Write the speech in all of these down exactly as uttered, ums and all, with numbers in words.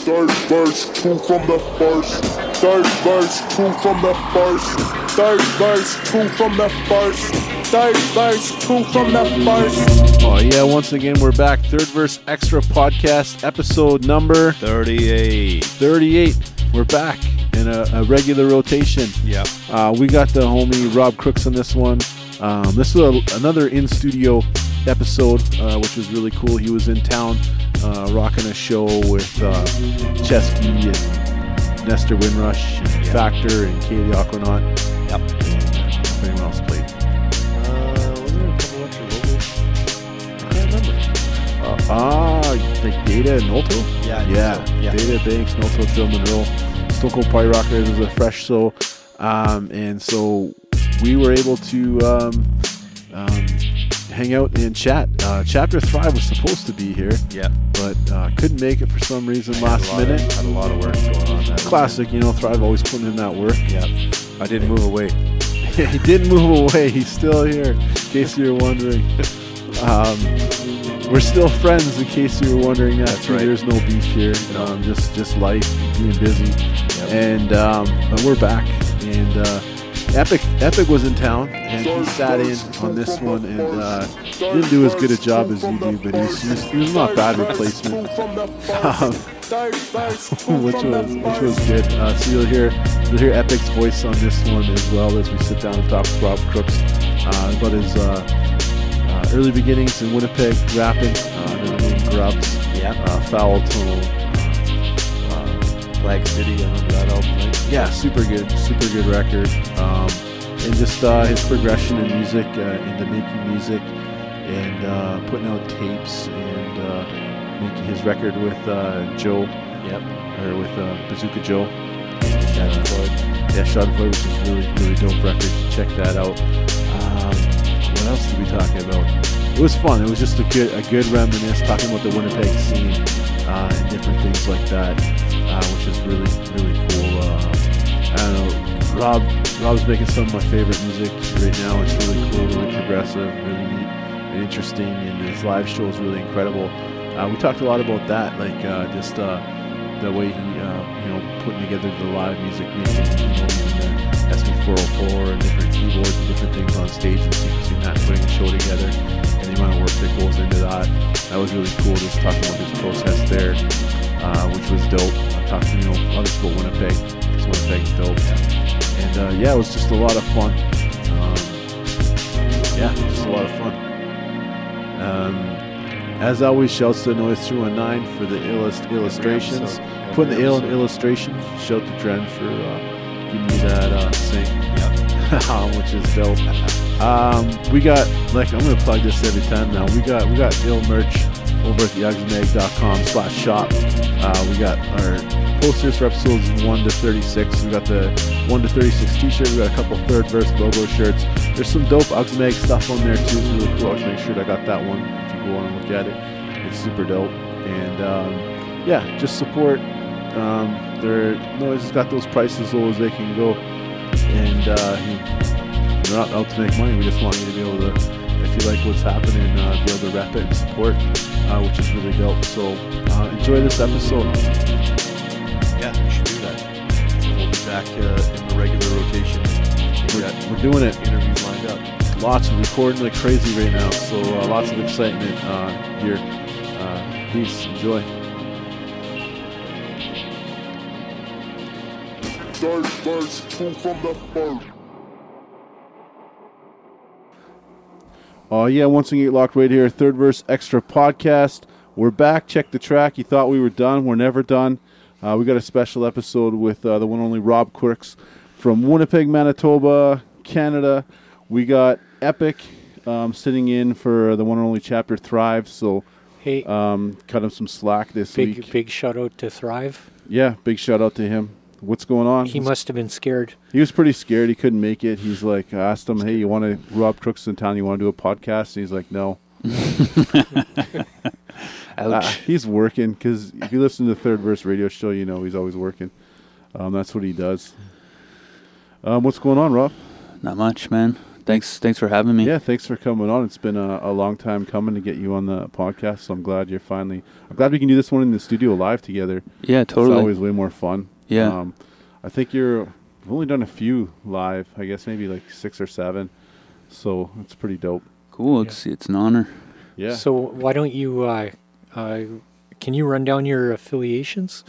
Third verse, two from the first. Third verse, two from the first. Third verse, two from the first. Third verse, two from the first. Oh yeah, once again we're back. Third Verse Extra Podcast, episode number thirty-eight. thirty-eight. We're back in a, a regular rotation. Yeah. Uh, we got the homie Rob Crooks on this one. Um, this was a, another in-studio episode, uh, which was really cool. He was in town uh, rocking a show with uh, Chesky and Nestor Windrush and yeah. Factor and Katie Aquanaut. Yep. And uh, if anyone else played. Uh, was there a couple extra logos? I can't remember. Uh, ah, like Data and Nolto? Yeah. Yeah. So. yeah. Data, Banks, Nolto, Joe Monroe. Stone Cold Party Rockers was a fresh show. Um, and so we were able to um, um, hang out and chat. Uh, Chapter Thrive was supposed to be here. Yeah. But uh, couldn't make it for some reason I last had minute. Of, had a lot of work going on. That Classic, you know, Thrive always putting in that work. Yeah. I didn't move away. He didn't move away. He's still here, in case you were wondering. Um, we're still friends, in case you were wondering that. That's right. There's no beef here. Um, just, just life, being busy. Yep. And um, but we're back. And uh, Epic Epic was in town, and he sat in on this one, and uh, didn't do as good a job as you do, but he was, he was, he was not a bad replacement, um, which was which was good. Uh, so you'll hear you'll hear Epic's voice on this one as well as we sit down and talk with Rob Crooks uh, about his uh, uh, early beginnings in Winnipeg rapping, uh, under the name Grubs, Yeah. uh, Foul Tunnel. Flag City, I remember that album, right? Yeah, super good, super good record. Um, and just uh, his progression in music, uh, into making music, and uh, putting out tapes, and uh, making his record with uh, Joe, Yep. or with uh, Bazooka Joe. Schadenfreude. Yeah, Schadenfreude, which is really, really dope record. Check that out. Um, what else did we talk about? It was fun. It was just a good, a good reminisce, talking about the Winnipeg scene uh, and different things like that. Uh, which is really, really cool. Uh, I don't know. Rob, Rob's making some of my favorite music right now. It's really cool, really progressive, really neat and interesting, and his live show is really incredible. Uh, we talked a lot about that, like uh, just uh, the way he, uh, you know, putting together the live music, making, you know, using the S B four oh four and different keyboards and different things on stage, and sequencing that, putting a show together, and the amount of work that goes into that. That was really cool. Just talking about his process there. Uh, which was dope. I talked to, you know, others about Winnipeg, because Winnipeg's dope. Yeah. And uh, yeah, it was just a lot of fun. Um, yeah, just a lot of fun. Um, as always, shouts to Noise three one nine for the illust- illustrations. Every Putting the ill in episode. illustration. Shout to Dren for uh, giving me that uh, sync. Yep. um, which is dope. Um, we got, like, I'm gonna plug this every time now. We got we got ill merch over at the ugsmag dot com slash shop. Uh, we got our posters for episodes one to thirty-six. We got the one to thirty-six t-shirt. We got a couple Third Verse logo shirts. There's some dope Ugsmag stuff on there too. It's really cool. Ugsmag shirt. I got that one. If you go on and look at it, it's super dope. And um, yeah, just support. Um, they're Noise has got those prices as low as they can go, and uh, they're not out to make money. We just want you to be able to, if you like what's happening, uh, be able to rep it and support, uh, which is really dope. So uh, enjoy this episode. Yeah, we should do that. We'll be back uh, in the regular rotation. We We're, got we're doing it. interviews lined up. Lots of recording like crazy right now, so uh, lots of excitement uh, here. Uh, please enjoy. Third verse, two from the first. Oh, uh, yeah, once again, get locked right here. Third Verse Extra Podcast. We're back. Check the track. You thought we were done. We're never done. Uh, we got a special episode with uh, the one and only Rob Crooks from Winnipeg, Manitoba, Canada. We got Epic um, sitting in for the one and only Chapter Thrive. So, Hey, um, cut him some slack this big week. big shout out to Thrive. Yeah, big shout out to him. What's going on? He must have been scared. He was pretty scared. He couldn't make it. He's like, I asked him, hey, you want to, Rob Crooks in town, you want to do a podcast? And he's like, no. Ouch. Uh, he's working, because if you listen to the Third Verse radio show, you know he's always working. Um, that's what he does. Um, what's going on, Rob? Not much, man. Thanks, thanks for having me. Yeah, thanks for coming on. It's been a, a long time coming to get you on the podcast, so I'm glad you're finally. I'm glad we can do this one in the studio live together. Yeah, totally. It's always way more fun. Yeah. Um, I think you're. We've only done a few live. I guess maybe like six or seven. So it's pretty dope. Cool. It's it's an honor. Yeah. So why don't you? Uh, uh, can you run down your affiliations?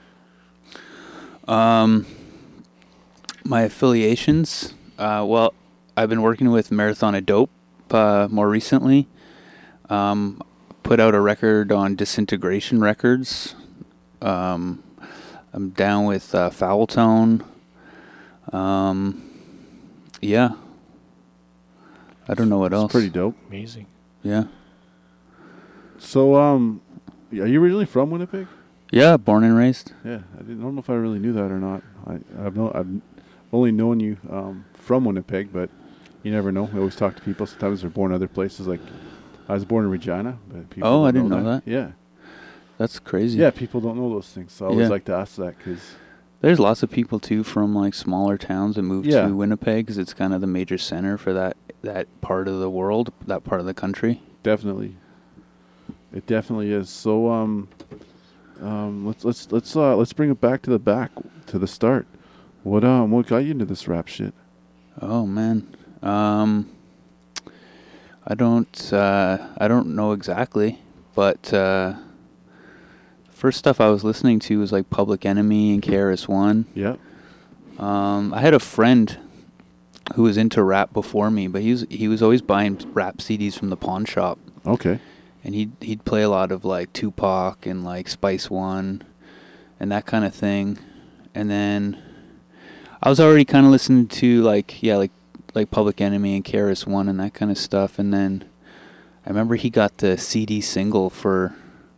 Um, my affiliations. Uh, well, I've been working with Marathon of Dope uh, more recently. Um, put out a record on Disintegration Records. Um, I'm down with uh, Foul Tone. Um, yeah. I don't know what It's else. pretty dope. Amazing. Yeah. So, um, are you originally from Winnipeg? Yeah, born and raised. Yeah, I didn't I don't know if I really knew that or not. I I've no I've only known you um, from Winnipeg, but you never know. We always talk to people. Sometimes they're born other places. Like I was born in Regina, but people Oh, don't I didn't know that. Yeah, That's crazy. yeah, people don't know those things. So I always Yeah. like to ask that because There's lots of people too from like smaller towns that move Yeah. to Winnipeg because it's kind of the major center for that that part of the world, that part of the country. definitely, it definitely is. So um, um, let's let's let's uh let's bring it back to the back to the start. What um what got you into this rap shit? Oh man, um, I don't uh, I don't know exactly, but uh, first stuff I was listening to was like Public Enemy and K R S One. Yeah, Um, I had a friend who was into rap before me, but he was he was always buying rap C Ds from the pawn shop. okay, And he'd he'd play a lot of like Tupac and like Spice One and that kind of thing. And then I was already kind of listening to like yeah like like Public Enemy and K R S One and that kind of stuff. And then I remember he got the C D single for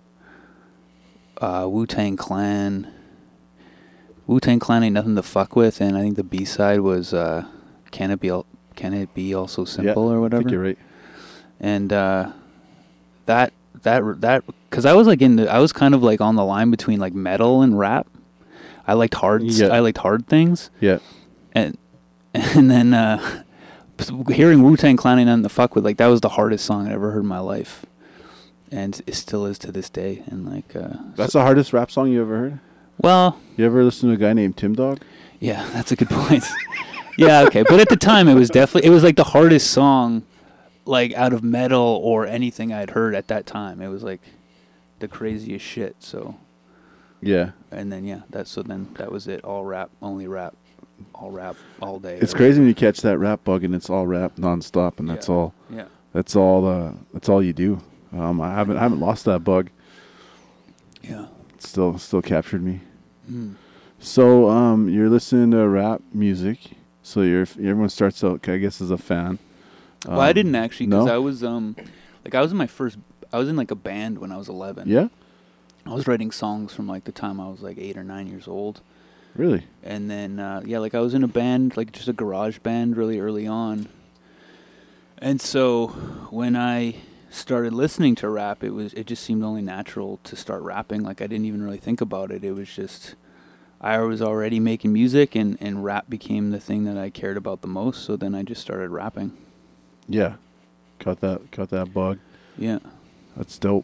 uh, Wu-Tang Clan. Wu-Tang Clan Ain't Nothing to Fuck With, and I think the B side was uh, Can It Be Al- Can It Be Also Simple yeah, or I whatever. think you're right. And uh, that that that because I was like in the I was kind of like on the line between like metal and rap. I liked hard Yeah. I liked hard things, Yeah, and and then uh, hearing Wu-Tang Clan Ain't Nothing to Fuck With, like that was the hardest song I ever heard in my life, and it still is to this day. And like uh, that's so- the hardest rap song you ever heard. well, You ever listen to a guy named Tim Dog? yeah, that's a good point. Yeah, okay, but at the time it was definitely it was like the hardest song, like out of metal or anything I'd heard at that time. It was like the craziest shit. So, Yeah, and then yeah, that's so then that was it. All rap, only rap, all rap, all day. it's or crazy when you catch that rap bug and it's all rap nonstop, and that's Yeah. all. Yeah. That's all. Uh, that's all you do. Um, I haven't I haven't lost that bug. Yeah. It's still still captured me. Mm. So um, you're listening to rap music. So you're everyone starts out, I guess, as a fan. Well, I Um, didn't actually because no? I was um, like I was in my first. I was in like a band when I was eleven. Yeah, I was writing songs from like the time I was like eight or nine years old. really. And then, uh, yeah, like I was in a band, like just a garage band really early on. And so when I started listening to rap, it was it just seemed only natural to start rapping. Like I didn't even really think about it. It was just, I was already making music and, and rap became the thing that I cared about the most. So then I just started rapping. Yeah, cut that cut that bug. Yeah. That's dope.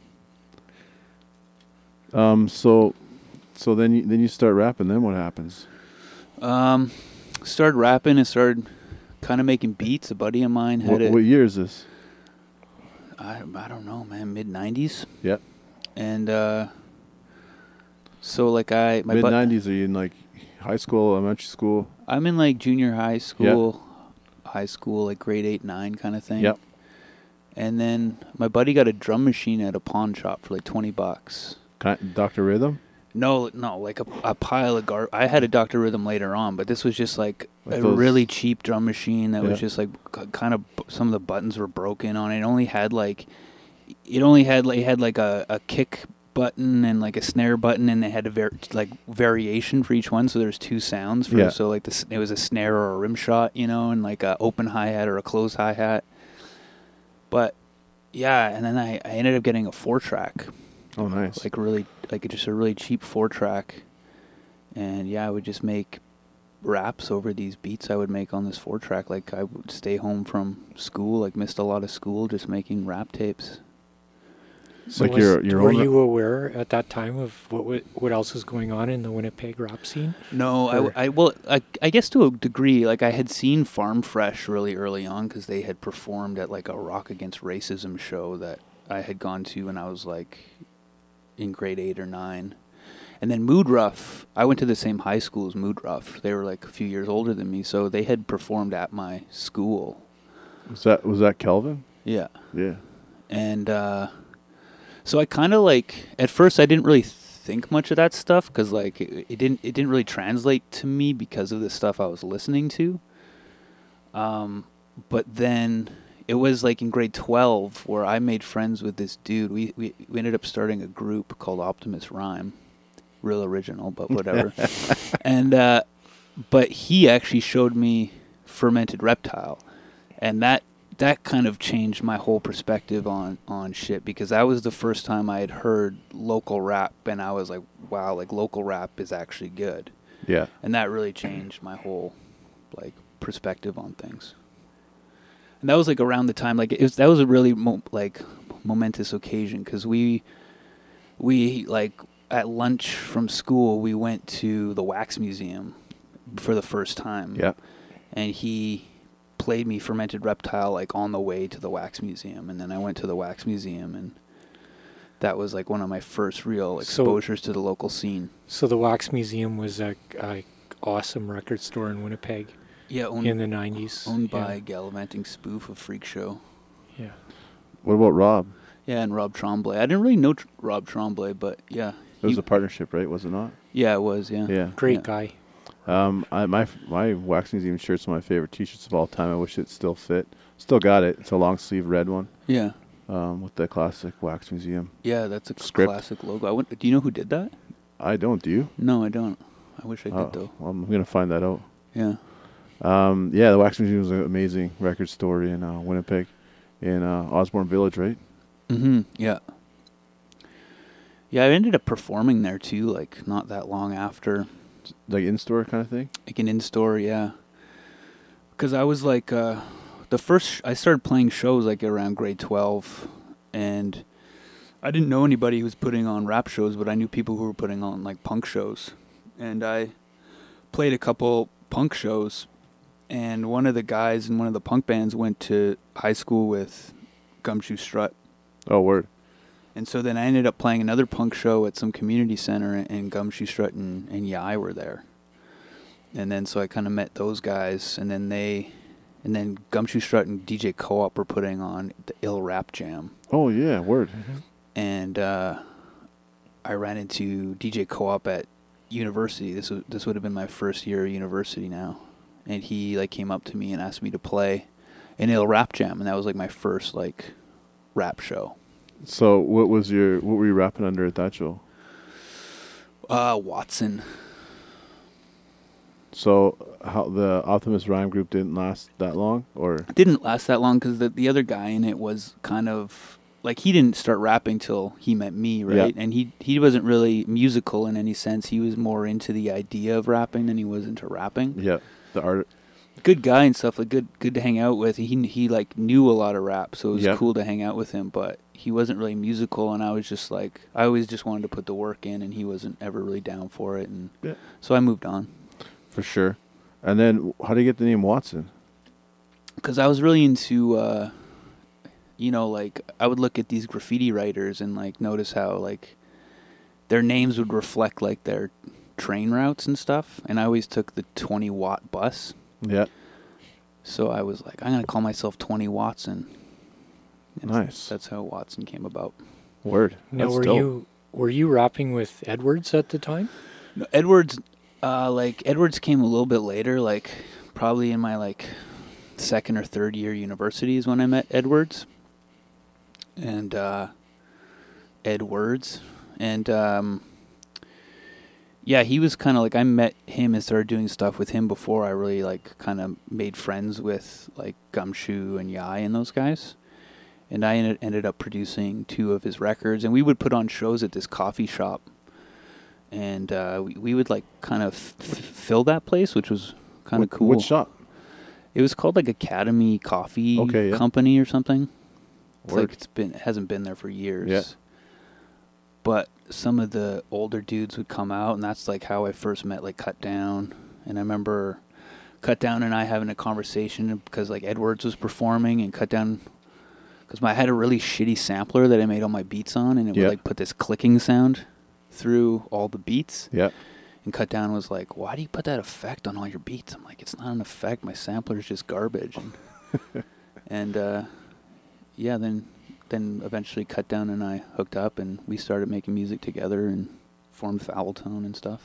Um. So, so then you then you start rapping. Then what happens? Um, started rapping and started kind of making beats. A buddy of mine had What, it. what year is this? I, I don't know, man, mid nineties. Yeah. And uh, so like I my Mid bu- nineties. Are you in like high school, elementary school? I'm in like junior high school, high school like grade eight nine kind of thing. Yep. And then my buddy got a drum machine at a pawn shop for like twenty bucks. Doctor Rhythm. No, no, like a, a pile of gar. I had a Doctor Rhythm later on, but this was just like Like a those- really cheap drum machine that Yeah. was just like k- kind of some of the buttons were broken on it. It only had like, it only had like it had like a, a kick button and like a snare button, and it had a var- like variation for each one. So there's two sounds for Yeah. so like this it was a snare or a rim shot, you know, and like a open hi hat or a closed hi hat. But yeah, and then I, I ended up getting a four track. Oh, nice. Like really, like just a really cheap four track, and yeah, I would just make raps over these beats I would make on this four track. Like I would stay home from school, like missed a lot of school, just making rap tapes. So Like was, your- your were own- you aware at that time of what wa- what else was going on in the Winnipeg rap scene? No, Or- I, I well, I, I guess to a degree, like I had seen Farm Fresh really early on because they had performed at like a Rock Against Racism show that I had gone to when I was like in grade eight or nine. And then Mood Rough, I went to the same high school as Mood Rough. They were like a few years older than me, so they had performed at my school. Was that was that Kelvin? Yeah. Yeah. And uh, so I kind of like, at first I didn't really think much of that stuff because like it, it didn't it didn't really translate to me because of the stuff I was listening to. Um, but then it was like in grade twelve where I made friends with this dude. We we, we ended up starting a group called Optimus Rhyme. Real original, but whatever. and uh, but he actually showed me Fermented Reptile, and that that kind of changed my whole perspective on on shit because that was the first time I had heard local rap, and I was like, wow, like local rap is actually good, Yeah. and that really changed my whole like perspective on things. And that was like around the time, like it was, that was a really mo- like momentous occasion because we we like. At lunch from school, we went to the Wax Museum for the first time. Yeah. And he played me Fermented Reptile like on the way to the Wax Museum, and then I went to the Wax Museum, and that was like one of my first real So- exposures to the local scene. So the Wax Museum was a, a awesome record store in Winnipeg Yeah, owned, in the nineties. owned yeah. by Gallivanting Spoof of Freak Show. Yeah. What about Rob? Yeah, and Rob Tremblay. I didn't really know Tr- Rob Tremblay, but yeah. It was he- a partnership, right? Was it not? yeah, it was, yeah. Yeah. Great Yeah. guy. Um, I, my my Wax Museum shirt's one of my favorite T-shirts of all time. I wish it still fit. Still got it. It's a long sleeve red one. Yeah. Um, with the classic Wax Museum. Yeah, that's a Script. classic logo. I went, do you know who did that? I don't. Do you? No, I don't. I wish I did, Oh, though. well, I'm gonna find that out. Yeah. Um, yeah, the Wax Museum was an amazing record store in uh, Winnipeg, in uh, Osborne Village, right? Mm-hmm. Yeah. Yeah, I ended up performing there, too, like, not that long after. Like in-store kind of thing. Like an in-store, yeah. Because I was, like, uh, the first... Sh- I started playing shows, like, around grade twelve, and I didn't know anybody who was putting on rap shows, but I knew people who were putting on, like, punk shows. And I played a couple punk shows, and one of the guys in one of the punk bands went to high school with Gumshoe Strut. Oh, word. And so then I ended up playing another punk show at some community center, and Gumshoe Strut and, and Yai were there. And then so I kind of met those guys, and then they, and then Gumshoe Strut and D J Co-op were putting on the Ill Rap Jam. Oh yeah, word. And uh, I ran into D J Co-op at university. This was, this would have been my first year of university now. And he like came up to me and asked me to play an Ill Rap Jam, and that was like my first like rap show. So what was your what were you rapping under at that show? Uh, Watson. So how the Optimus Rhyme group didn't last that long, or It didn't last that long because the, the other guy in it was kind of like he didn't start rapping till he met me, right? Yeah. And he he wasn't really musical in any sense. He was more into the idea of rapping than he was into rapping. yeah, the art. Good guy and stuff, like good good to hang out with. He he like knew a lot of rap, so it was Yeah. cool to hang out with him. But he wasn't really musical, and I was just like I always just wanted to put the work in, and he wasn't ever really down for it, and Yeah. so I moved on. For sure. And then how do you get the name Watson? Because I was really into, uh, you know, like I would look at these graffiti writers and like notice how like their names would reflect like their train routes and stuff. And I always took the twenty watt bus. Yeah. So I was like, I'm going to call myself twenty Watson. And Nice. That's how Watson came about. Word. Now, That's were dope. you were you rapping with Edwards at the time? No, Edwards, uh, like Edwards came a little bit later, like probably in my like second or third year university is when I met Edwards. And uh, Edwards. And um, yeah, he was kind of like, I met him and started doing stuff with him before I really like kind of made friends with like Gumshoe and Yai and those guys. And I ended, ended up producing two of his records, and we would put on shows at this coffee shop. And uh, we, we would like kind of f- fill that place, which was kind of What- cool. What shop? It was called like Academy Coffee Okay, yeah. Company or something. It's Word. like it's been it hasn't been there for years. Yeah. But some of the older dudes would come out, and that's like how I first met like Cut Down. And I remember Cut Down and I having a conversation because like Edwards was performing, and Cut Down, because I had a really shitty sampler that I made all my beats on, and it Yeah. would like put this clicking sound through all the beats. Yeah. And Cut Down was like, "Why do you put that effect on all your beats?" I'm like, "It's not an effect. My sampler's just garbage." And, and uh, yeah, then then eventually Cut Down and I hooked up, and we started making music together and formed Foul Tone and stuff.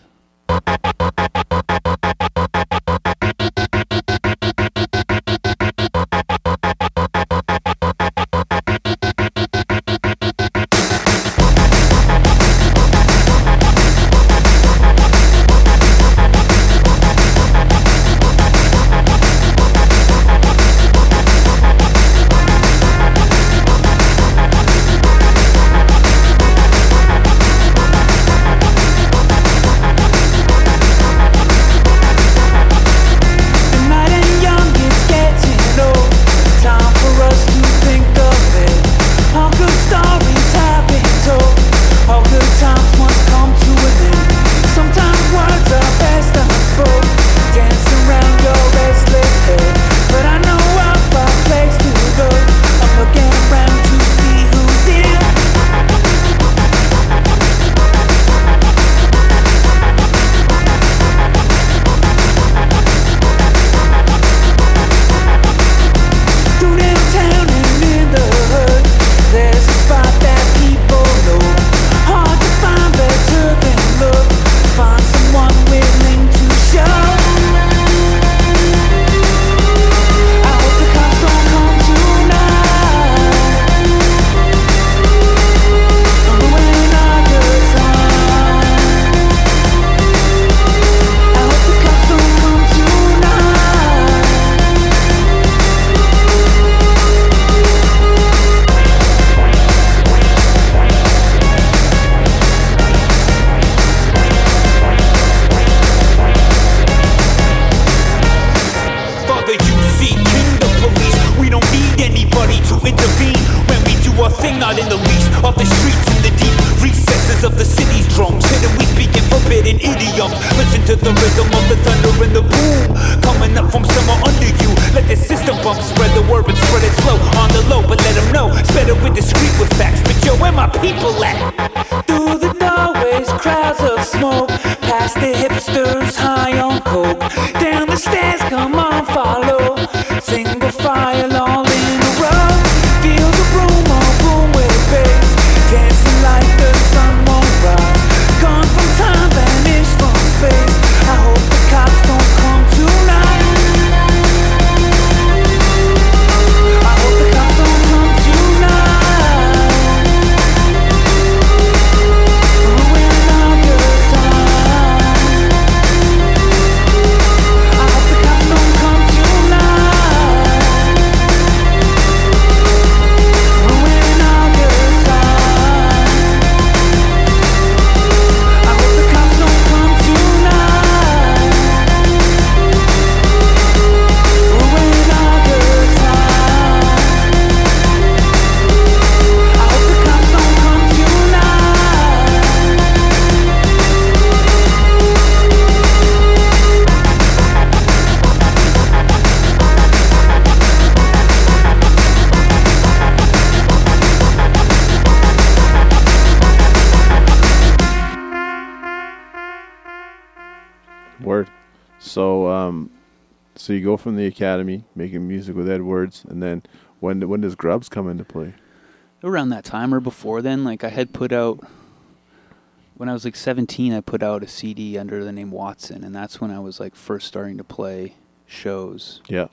Word. So, um, so you go from the academy making music with Edwards, and then when when does Grubs come into play? Around that time or before then, like I had put out, when I was like seventeen, I put out a C D under the name Watson, and that's when I was like first starting to play shows. Yeah.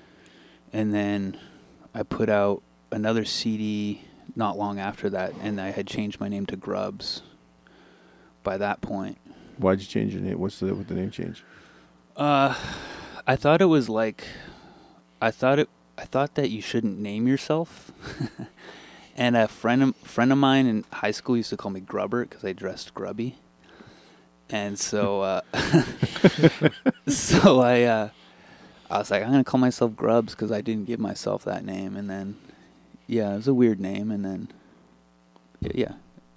And then I put out another C D not long after that, and I had changed my name to Grubs by that point. Why'd you change your name? What's the what the name change? Uh, I thought it was like, I thought it, I thought that you shouldn't name yourself. And a friend of, friend of mine in high school used to call me Grubbert because I dressed grubby. And so, uh, so I, uh, I was like, I'm gonna call myself Grubs because I didn't give myself that name. And then, yeah, it was a weird name. And then, yeah,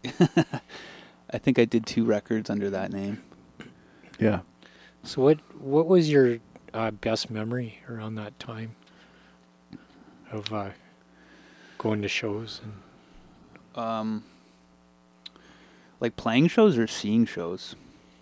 I think I did two records under that name. Yeah. So what what was your uh, best memory around that time of uh, going to shows and Um, like playing shows or seeing shows?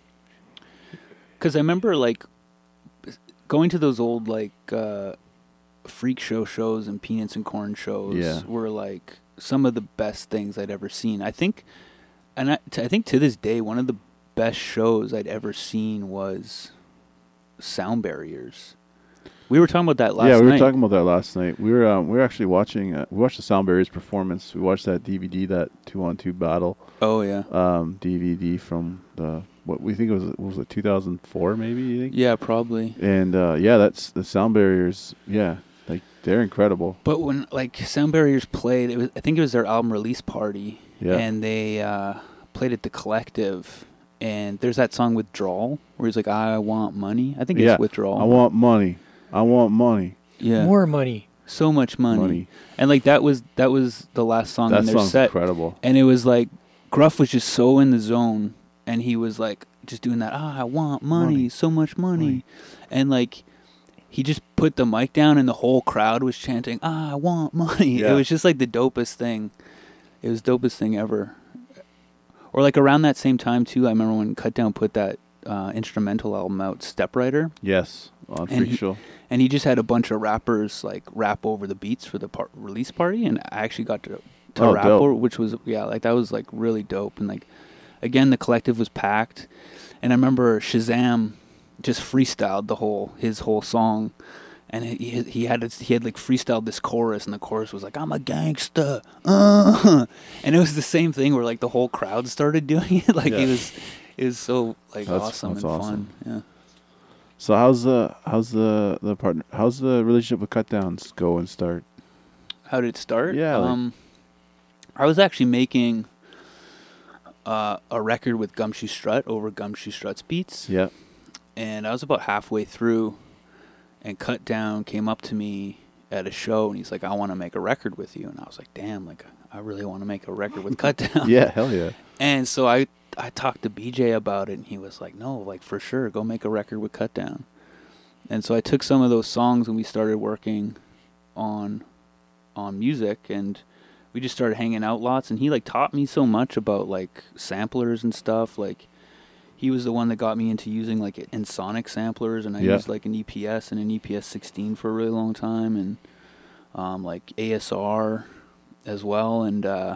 Because I remember like going to those old like uh, freak show shows and Peanuts and Corn shows Yeah. were like some of the best things I'd ever seen. I think, and I, t- I think to this day, one of the best shows I'd ever seen was Sound Barriers. We were talking about that last night. yeah, we were talking about that last night. We were um, we were actually watching. Uh, we watched the Sound Barriers performance. We watched that D V D, that two on two battle Oh yeah, um, D V D from the what we think it was. What was it two thousand four? Maybe you think? yeah, probably. And uh, yeah, that's the Sound Barriers. Yeah, like they're incredible. But when like Sound Barriers played, it was I think it was their album release party, Yeah. and they uh, played at the Collective. And there's that song Withdrawal where he's like, "I want money." I think Yeah. it's Withdrawal. I want money. I want money. yeah, more money? so much money. Money. And like that was that was the last song That in their song's set, incredible. and it was like Gruff was just so in the zone, and he was like just doing that. Ah, I want money, Money. so much money. Money. And like he just put the mic down, and the whole crowd was chanting, "Ah, I want money." Yeah. It was just like the dopest thing. It was the dopest thing ever. Or like around that same time too, I remember when Cut Down put that uh, instrumental album out, Step Rider, Yes, on And Freak he- Show. and he just had a bunch of rappers like rap over the beats for the par- release party, and I actually got to to Oh, rap dope. over, which was yeah, like that was like really dope. And like again, the Collective was packed, and I remember Shazam just freestyled the whole his whole song. And he he had he had like freestyled this chorus, and the chorus was like, "I'm a gangsta," uh. and it was the same thing where like the whole crowd started doing it. Like Yeah. it was, it was so like That's- awesome that's and awesome. fun. Yeah. So how's the how's the the partner? How's the relationship with Cut Downs go and start? How did it start? Yeah, like- Um, I was actually making uh, a record with Gumshoe Strut over Gumshoe Strut's beats, Yeah. and I was about halfway through, and Cut Down came up to me at a show, and he's like, "I want to make a record with you," and I was like, "Damn, like I really want to make a record with Cut Down." Yeah. Hell yeah. And so I I talked to B J about it, and he was like, "No, like for sure, go make a record with Cut Down." And so I took some of those songs, and we started working on on music, and we just started hanging out lots. And he like taught me so much about like samplers and stuff. Like he was the one that got me into using like Ensoniq samplers, and I Yeah. used like an E P S and an E P S sixteen for a really long time, and um, like A S R as well, and uh,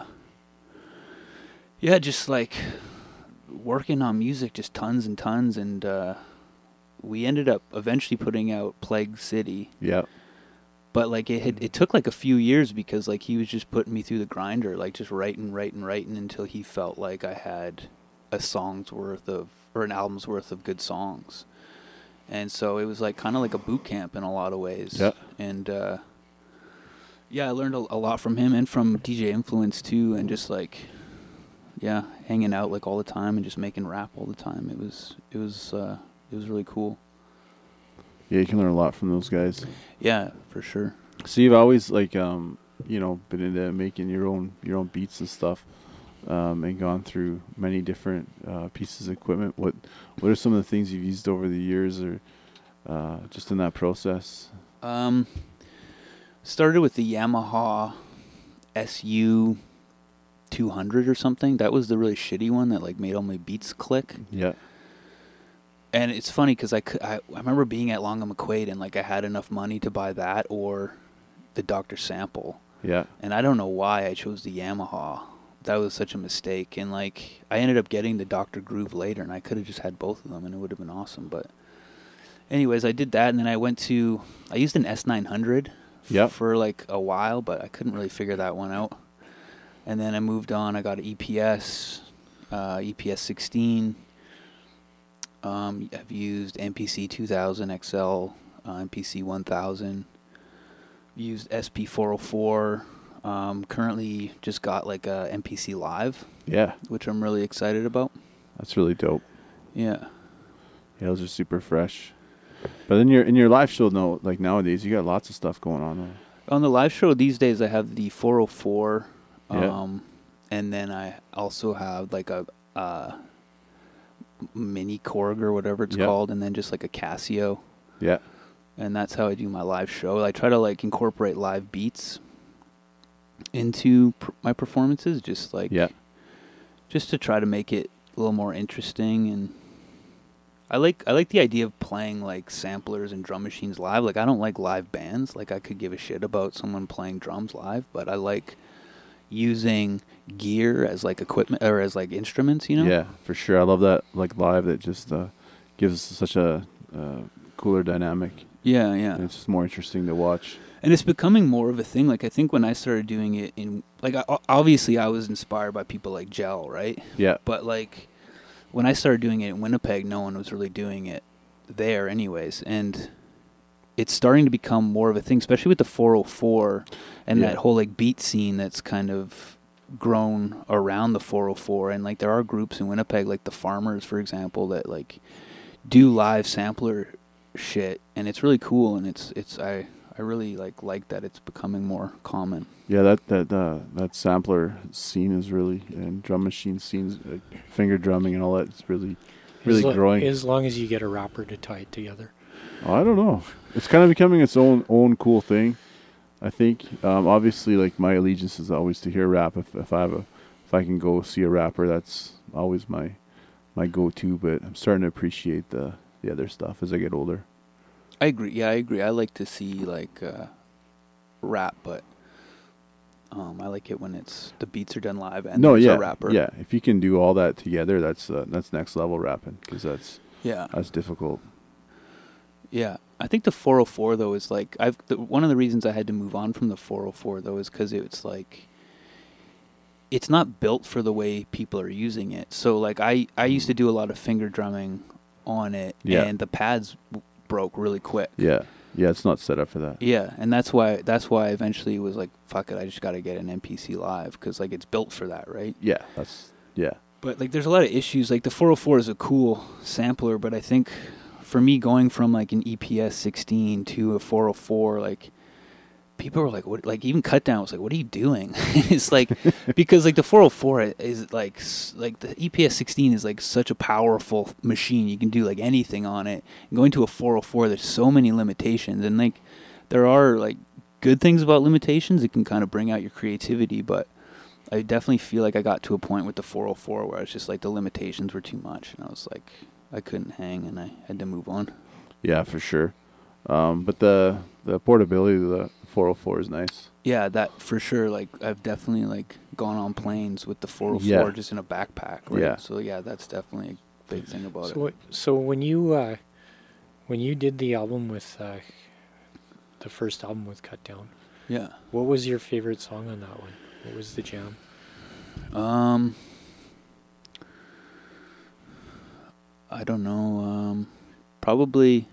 yeah, just like working on music, just tons and tons, and uh, we ended up eventually putting out Plague City, Yeah. but like it had, it took like a few years because like he was just putting me through the grinder, like just writing, writing, writing until he felt like I had a song's worth of or an album's worth of good songs, and so it was like kind of like a boot camp in a lot of ways. Yeah. And uh, yeah, I learned a, a lot from him and from D J Influence too, and just like. Yeah, hanging out like all the time and just making rap all the time. It was it was uh, it was really cool. Yeah. You can learn a lot from those guys. Yeah, for sure. So you've always like um you know been into making your own your own beats and stuff, um, and gone through many different uh, pieces of equipment. What what are some of the things you've used over the years, or uh, just in that process? Um, started with the Yamaha S U two hundred or something. That was the really shitty one that like made all my beats click. Yeah. And it's funny because I, cou- I, I remember being at Long and McQuaid and like I had enough money to buy that or the Doctor Sample. Yeah. And I don't know why I chose the Yamaha. That was such a mistake. And like I ended up getting the Doctor Groove later, and I could have just had both of them, and it would have been awesome. But anyways, I did that, and then I went to I used an S nine hundred f- Yep. for like a while, but I couldn't really figure that one out. And then I moved on. I got an E P S, uh, E P S sixteen. Um, I've used M P C two thousand X L, uh, M P C one thousand. Used S P four oh four. Um, currently just got like a M P C Live, Yeah. which I'm really excited about. That's really dope. Yeah. Yeah, those are super fresh. But in your in your live show, no, like nowadays, you got lots of stuff going on. Though. On the live show these days, I have the four oh four, Yeah. um, and then I also have like a uh, mini Korg or whatever it's Yeah. called, and then just like a Casio, Yeah. and that's how I do my live show. I try to like incorporate live beats into pr- my performances, just like Yeah. just to try to make it a little more interesting. And I like I like the idea of playing like samplers and drum machines live. Like I don't like live bands. Like I could give a shit about someone playing drums live, but I like using gear as like equipment or as like instruments, you know? Yeah, for sure. I love that like live that just uh, gives such a uh, cooler dynamic. Yeah, yeah. And it's just more interesting to watch. And it's becoming more of a thing. Like I think when I started doing it in like I, obviously I was inspired by people like Gel, right? Yeah. But like when I started doing it in Winnipeg, no one was really doing it there anyways. And it's starting to become more of a thing, especially with the four oh four and Yeah. that whole like beat scene that's kind of grown around the four oh four. And like there are groups in Winnipeg, like the Farmers, for example, that like do live sampler shit, and it's really cool. And it's it's I I really like like that it's becoming more common. Yeah, that that uh, that sampler scene is really, and drum machine scenes, uh, finger drumming and all that. It's really, really as lo- growing. As long as you get a rapper to tie it together. Oh, I don't know. It's kind of becoming its own own cool thing. I think. Um, obviously, like my allegiance is always to hear rap. If if I have a, if I can go see a rapper, that's always my my go-to. But I'm starting to appreciate the the other stuff as I get older. I agree. Yeah, I agree. I like to see like uh, rap, but um, I like it when it's the beats are done live and no, there's yeah, a rapper. yeah. If you can do all that together, that's uh, that's next level rapping, because that's yeah, that's difficult. yeah. I think the four oh four though is like I've the, one of the reasons I had to move on from the four oh four though is because it's like it's not built for the way people are using it. So like I I used to do a lot of finger drumming on it, Yeah. and the pads w- broke really quick. Yeah, yeah. It's not set up for that. Yeah, and that's why that's why I eventually was like, fuck it, I just got to get an M P C Live because like it's built for that, right? Yeah, that's yeah. But like there's a lot of issues. Like the four oh four is a cool sampler, but I think for me going from like an E P S sixteen to a four oh four, like people were like, what? Like even Cut Down was like, what are you doing? It's like because like the four oh four is like s- like the E P S sixteen is like such a powerful machine. You can do like anything on it. And going to a four oh four, there's so many limitations, and like there are like good things about limitations. It can kind of bring out your creativity, but I definitely feel like I got to a point with the four oh four where I was just like the limitations were too much, and I was like I couldn't hang, and I had to move on. Yeah, for sure. Um, but the the portability of the four oh four is nice. Yeah, that for sure. Like I've definitely like gone on planes with the four oh four Yeah. just in a backpack. Right? Yeah. So yeah, that's definitely a big thing about So, it. what, so when you uh, when you did the album with uh, the first album with Cut Down, Yeah. what was your favorite song on that one? What was the jam? Um. I don't know. Um, probably.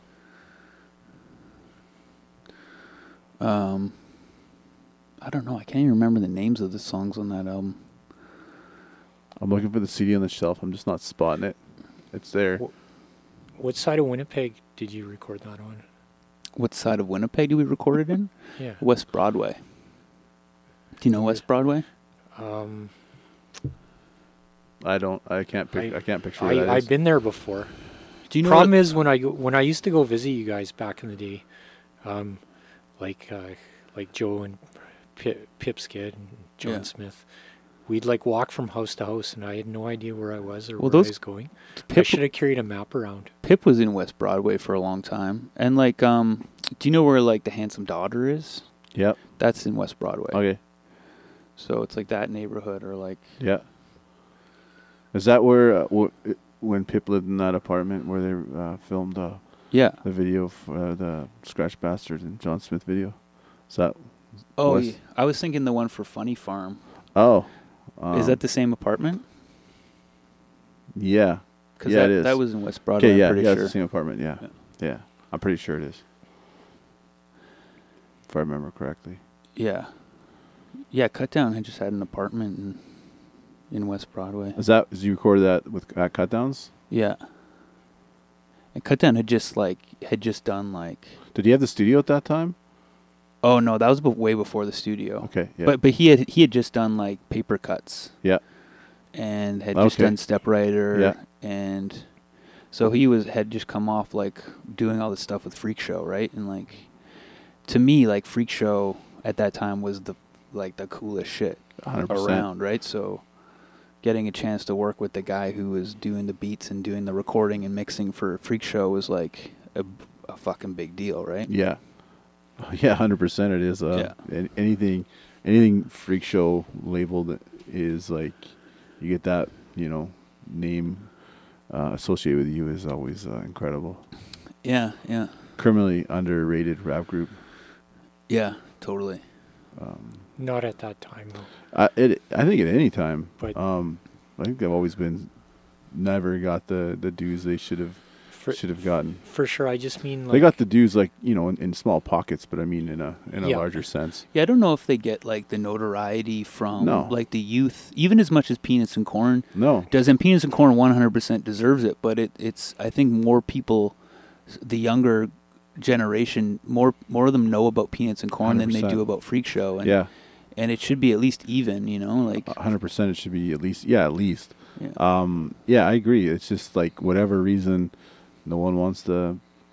Um. I don't know. I can't even remember the names of the songs on that album. I'm looking for the C D on the shelf. I'm just not spotting it. It's there. Wh- What side of Winnipeg did you record that on? What side of Winnipeg do we record it in? Yeah. West Broadway. Do you know West Broadway? Um, I don't. I can't. Pic- I, I- can't picture where that I, is. I've been there before. Do you know? Problem what- is when I go, when I used to go visit you guys back in the day, um, like uh, like Joe and Pip, Pip Skid and John Yeah. Smith, we'd like walk from house to house, and I had no idea where I was or Well, where those- I was going. I Pip, should have carried a map around. Pip was in West Broadway for a long time, and like, um, do you know where like the Handsome Daughter is? Yep. That's in West Broadway. Okay. So it's like that neighborhood, or like, Yeah. Is that where uh, w- it- when Pip lived in that apartment where they uh, filmed uh, yeah. the video for uh, the Scratch Bastard and John Smith video? Is that? Oh, West- yeah. I was thinking the one for Funny Farm. Oh. Um, is that the same apartment? Yeah. Cause Yeah, that, it is. that was in West Broadway. Okay. Yeah. I'm pretty Yeah. sure. It's the same apartment. Yeah. Yeah. yeah. I'm pretty sure it is. If I remember correctly. Yeah. Yeah. Cut Down had just had an apartment in in West Broadway. Is that? Is you recorded that with at Cut Downs? Yeah. And Cut Down had just like had just done like. Did he have the studio at that time? Oh no, that was be- way before the studio. Okay, yeah. But but he had he had just done like Paper Cuts. Yeah. And had just Okay. done Step Rider. Yeah. And so he was had just come off like doing all this stuff with Freak Show, right? And like to me, like Freak Show at that time was the like the coolest shit one hundred percent. around, right? So getting a chance to work with the guy who was doing the beats and doing the recording and mixing for Freak Show was like a, a fucking big deal, right? Yeah. Yeah, one hundred percent it is. Uh, Yeah. an- anything anything Freak Show labeled is like, you get that, you know, name uh, associated with you is always uh, incredible. Yeah, yeah. Criminally underrated rap group. Yeah, totally. Um, Not at that time though. I, it, I think at any time. But- um, I think they've always been, never got the, the dues they should have For, should have gotten. for sure, I just mean like They got the dues, like, you know, in, in small pockets, but I mean in a in a Yeah. larger sense. Yeah, I don't know if they get like the notoriety from No. like the youth, even as much as Peanuts and Corn No. does. And Peanuts and Corn one hundred percent deserves it, but it, it's I think more people, the younger generation, more more of them know about Peanuts and Corn than they one hundred percent. do about Freak Show. And, Yeah. and it should be at least even, you know, like one hundred percent it should be at least, yeah, at least. yeah. Um, yeah, I agree. It's just like whatever reason, no one wants to,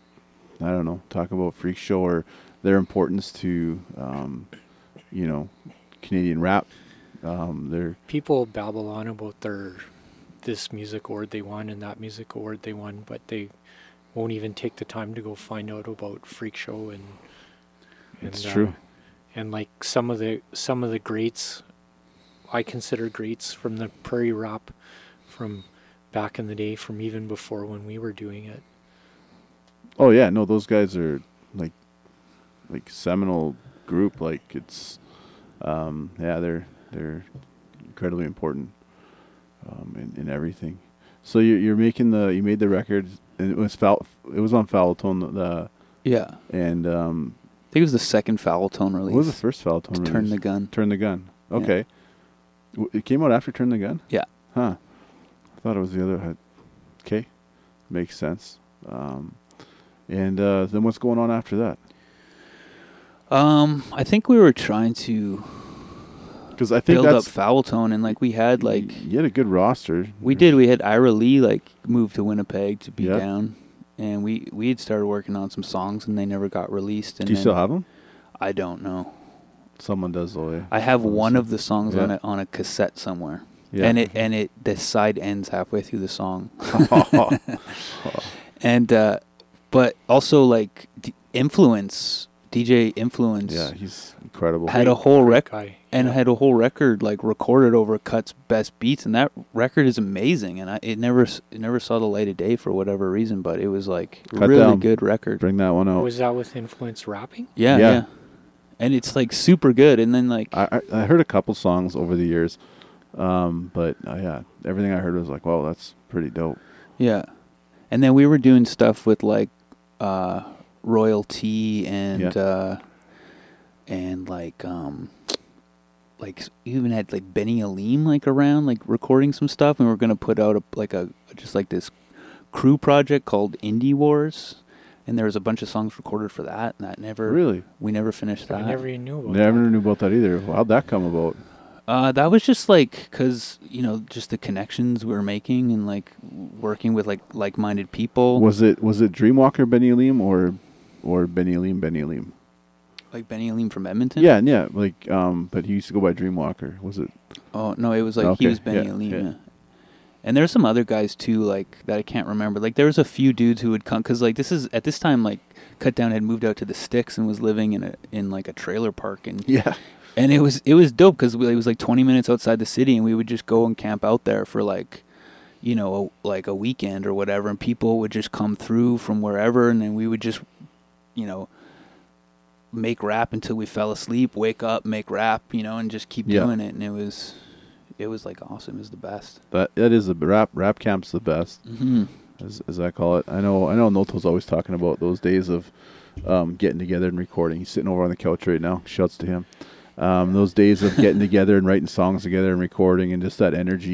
I don't know, talk about Freak Show or their importance to, um, you know, Canadian rap. Um, they're people babble on about their this music award they won and that music award they won, but they won't even take the time to go find out about Freak Show and. and It's uh, true. And like some of the some of the greats, I consider greats from the prairie rap, from back in the day, from even before when we were doing it. Oh yeah, no, those guys are like, like seminal group. Like it's, um, yeah, they're they're incredibly important, um, in, in everything. So you're you're making the you made the record, and it was foul. It was on Foul Tone. The yeah. and um, I think it was the second Foul Tone release. what was the first Foul Tone? Turn release? the Gun. Turn the Gun. Yeah. Okay. W It came out after Turn the Gun? Yeah. Huh. I thought it was the other. Okay. Makes sense. Um, and uh, then what's going on after that? Um, I think we were trying to Because I think build up that's Foul Tone, and like we had like you had a good roster. we did. We had Ira Lee like moved to Winnipeg to be Yeah. down, and we we had started working on some songs, and they never got released. And Do you then- still have them? I don't know. Someone does though. Yeah. I have one of the songs on Yeah. a on a cassette somewhere, Yeah. and it and it the side ends halfway through the song, and uh, but also like d- Influence D J Influence yeah, he's incredible. had a whole Great rec guy. and Yeah. had a whole record like recorded over Cut's best beats, and that record is amazing. And I, it never s- it never saw the light of day for whatever reason, but it was like a Cut really Down. good record. Bring that one out. Was that with Influence rapping? Yeah, Yeah. yeah, and it's like super good. And then like I, I I heard a couple songs over the years, um, but uh, yeah, everything I heard was like, wow, that's pretty dope. yeah, and then we were doing stuff with like uh, Royalty and Yeah. uh, and like um like s- even had like Benny Aleem like around like recording some stuff, and we are gonna put out a like a just like this crew project called Indie Wars, and there was a bunch of songs recorded for that, and that never Really? we never finished that. I never even knew about Never that. knew about that either. How'd that come about? Uh, that was just like because you know just the connections we were making and like working with like like-minded people. Was it was it Dreamwalker Benny Aleem or or Benny Aleem Benny Aleem? Like Benny Aleem from Edmonton. Yeah, yeah, like um, but he used to go by Dreamwalker. Was it? Oh no, it was like Okay, he was Benny yeah, Aleem. yeah. Yeah. And there's some other guys too, like that I can't remember. Like there was a few dudes who would come because like this is at this time like Cut Down had moved out to the sticks and was living in a in like a trailer park, and Yeah. and it was it was dope because it was like twenty minutes outside the city, and we would just go and camp out there for like, you know, a, like a weekend or whatever, and people would just come through from wherever, and then we would just, you know, make rap until we fell asleep, wake up, make rap, you know, and just keep Yeah. doing it, and it was, it was like awesome. It was the best. That that is the rap rap camp's the best, Mm-hmm. as as I call it. I know I know Noto's always talking about those days of um, getting together and recording. He's sitting over on the couch right now. Shouts to him. Um, those days of getting together and writing songs together and recording, and just that energy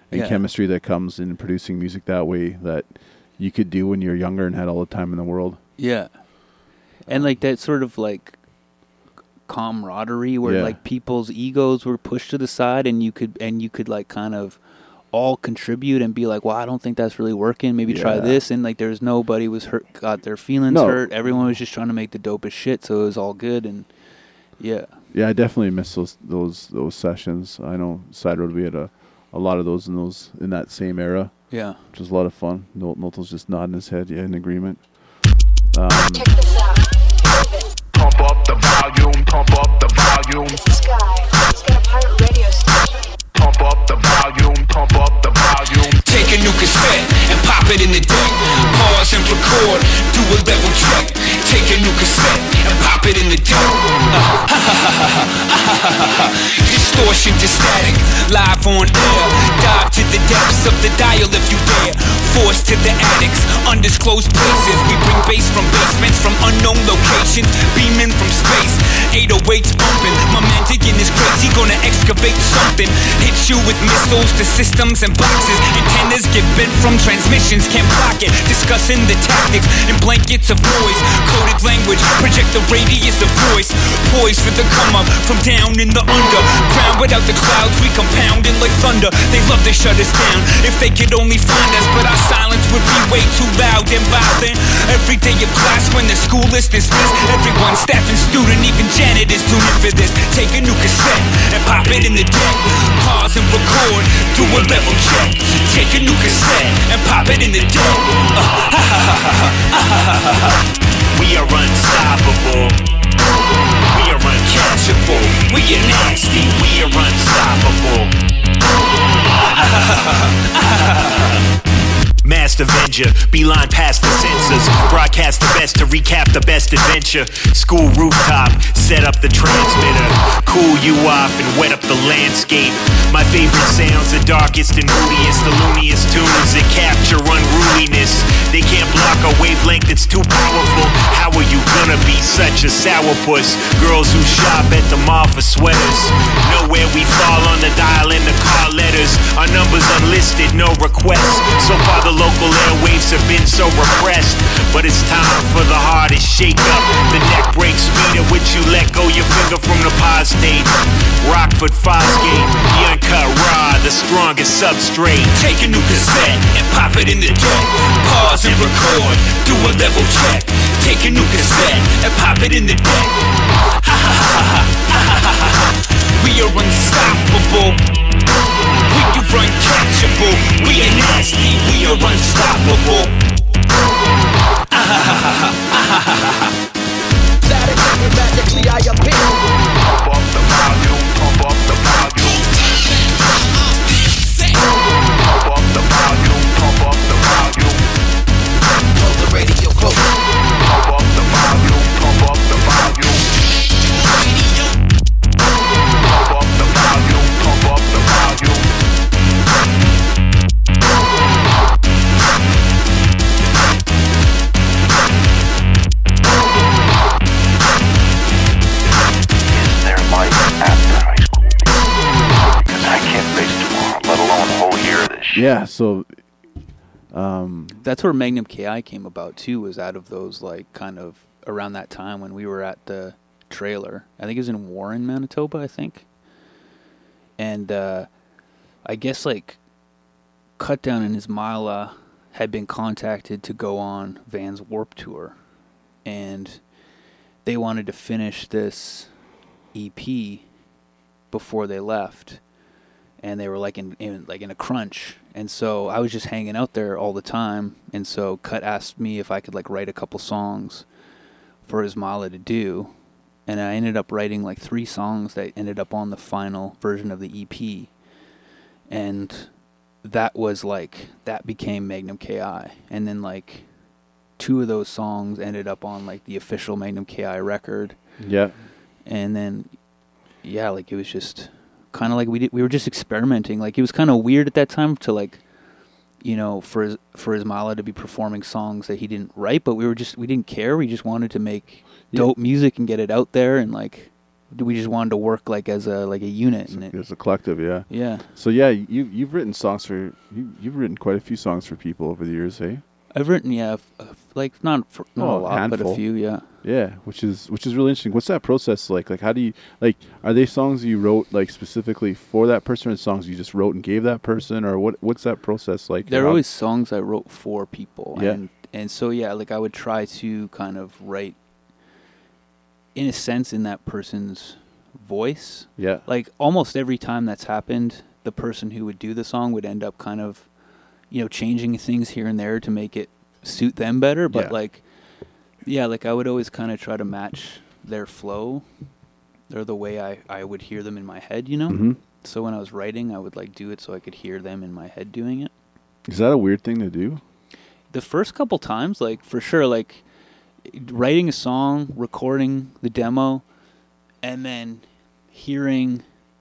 and Yeah. chemistry that comes in producing music that way that you could do when you're younger and had all the time in the world. Yeah. And like that sort of like camaraderie where Yeah. like people's egos were pushed to the side and you could and you could like kind of all contribute and be like, well, I don't think that's really working. Maybe try Yeah. this. And like there's nobody was hurt, got their feelings No. hurt. Everyone was just trying to make the dopest shit. So it was all good. And yeah. Yeah, I definitely miss those those those sessions. I know Side Road, we had a, a lot of those in those in that same era, Yeah. which was a lot of fun. Nol- Noltel's just nodding his head, yeah, in agreement. Um, Check this out. Pump up the volume, pump up the volume, This guy, he's got a pirate radio station. pump up the volume, pump up the volume. Take a new cassette and pop it in the deck. Pause and record, do a level check. Take a new cassette and pop it in the deck. Uh, distortion to static, live on air. Dive to the depths of the dial if you dare. Force to the attics, undisclosed places. We bring bass from basements, from unknown locations. Beaming from space, eight oh eights bumping. My man digging is crazy, gonna excavate something. Hit you with missiles to systems and boxes. Antennas get bent from transmissions, can't block it. Discussing the tactics in blankets of noise. Coded language, project the radius of voice. Poised for the come up from down in the under. Ground without the clouds, we compounding like thunder. They love to shut us down if they could only find us, but our silence would be way too loud and bothering. Every day of class when the school is dismissed, everyone, staff and student, even janitors tune in for this. Take a new cassette and pop it in the deck. Pause and record, do a level check. Take a new cassette and pop it in the deck. Uh, ha, ha, ha, ha, ha, ha, ha, ha. We are unstoppable. We are uncatchable. We are nasty. We are unstoppable. Master Avenger, beeline past the censors. Broadcast the best to recap the best adventure. School rooftop, set up the transmitter. Cool you off and wet up the landscape. My favorite sounds, the darkest and moodiest. The looniest tunes that capture unruliness. They can't block a wavelength, it's too powerful. How are you gonna be such a sourpuss? Girls who shop at the mall for sweaters. Know where we fall on the dial in the car letters. Our numbers unlisted, no requests. So far the local airwaves have been so repressed, but it's time for the hardest shake-up. The neck break speed at which you let go your finger from the pause tape. Rockford Fosgate, the uncut raw, the strongest substrate. Take a new cassette and pop it in the deck. Pause and record, do a level check. Take a new cassette and pop it in the deck. Ha ha ha ha ha ha ha ha. We are unstoppable. We are uncatchable. We are nasty. We are unstoppable. Magically I appear. Pump up the volume, pump up the volume. Pump up the volume, pump up the volume. Hold the radio close. Pump up the volume, pump up the volume. Pump up the volume, pump up the volume. Is there life after high school? Because I can't face tomorrow, let alone a whole year of this shit. yeah, so um, That's where Magnum K I came about too, was out of those like kind of around that time when we were at the trailer. I think it was in Warren, Manitoba, I think. And uh, I guess like Cut Down and Ismaila had been contacted to go on Van's Warped Tour, and they wanted to finish this E P before they left, and they were like in, in like in a crunch. And so I was just hanging out there all the time, and so Cut asked me if I could like write a couple songs for Ismaila to do, and I ended up writing like three songs that ended up on the final version of the E P, and that was like that became Magnum K I, and then like two of those songs ended up on like the official Magnum K I record, yeah, and then yeah, like it was just kind of like we did, we were just experimenting. Like it was kind of weird at that time to like, you know, for for Ismaila to be performing songs that he didn't write, but we were just we didn't care. We just wanted to make Yeah. dope music and get it out there, and like we just wanted to work like as a like a unit. And it, It's a collective, yeah. yeah, So yeah, you you've written songs for you you've written quite a few songs for people over the years, hey? I've written yeah, f- f- like not for, not Oh, a lot, but handful. a few. Yeah. Yeah, which is which is really interesting. What's that process like? Like, how do you like? Are they songs you wrote like specifically for that person, or songs you just wrote and gave that person, or what? What's that process like? They're How- always songs I wrote for people. Yeah. And, and so, yeah, like I would try to kind of write, in a sense, in that person's voice. yeah, Like almost every time that's happened, the person who would do the song would end up kind of, you know, changing things here and there to make it suit them better. But Yeah. like, yeah, like I would always kind of try to match their flow or the way I, I would hear them in my head, you know? hmm So when I was writing, I would like do it so I could hear them in my head doing it. Is that a weird thing to do? The first couple times, like for sure, like writing a song, recording the demo, and then hearing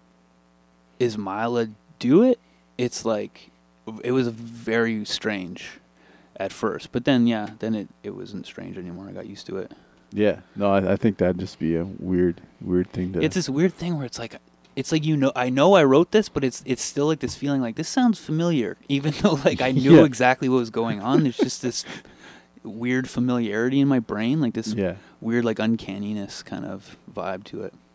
Ismaila do it, it's like it was very strange at first. But then, yeah, then it, it wasn't strange anymore. I got used to it. Yeah, no, I, I think that'd just be a weird, weird thing to. It's this weird thing where it's like, it's like you know, I know I wrote this, but it's it's still like this feeling like this sounds familiar, even though like I knew Yeah. exactly what was going on. There's just this weird familiarity in my brain, like this yeah, weird like uncanniness kind of vibe to it.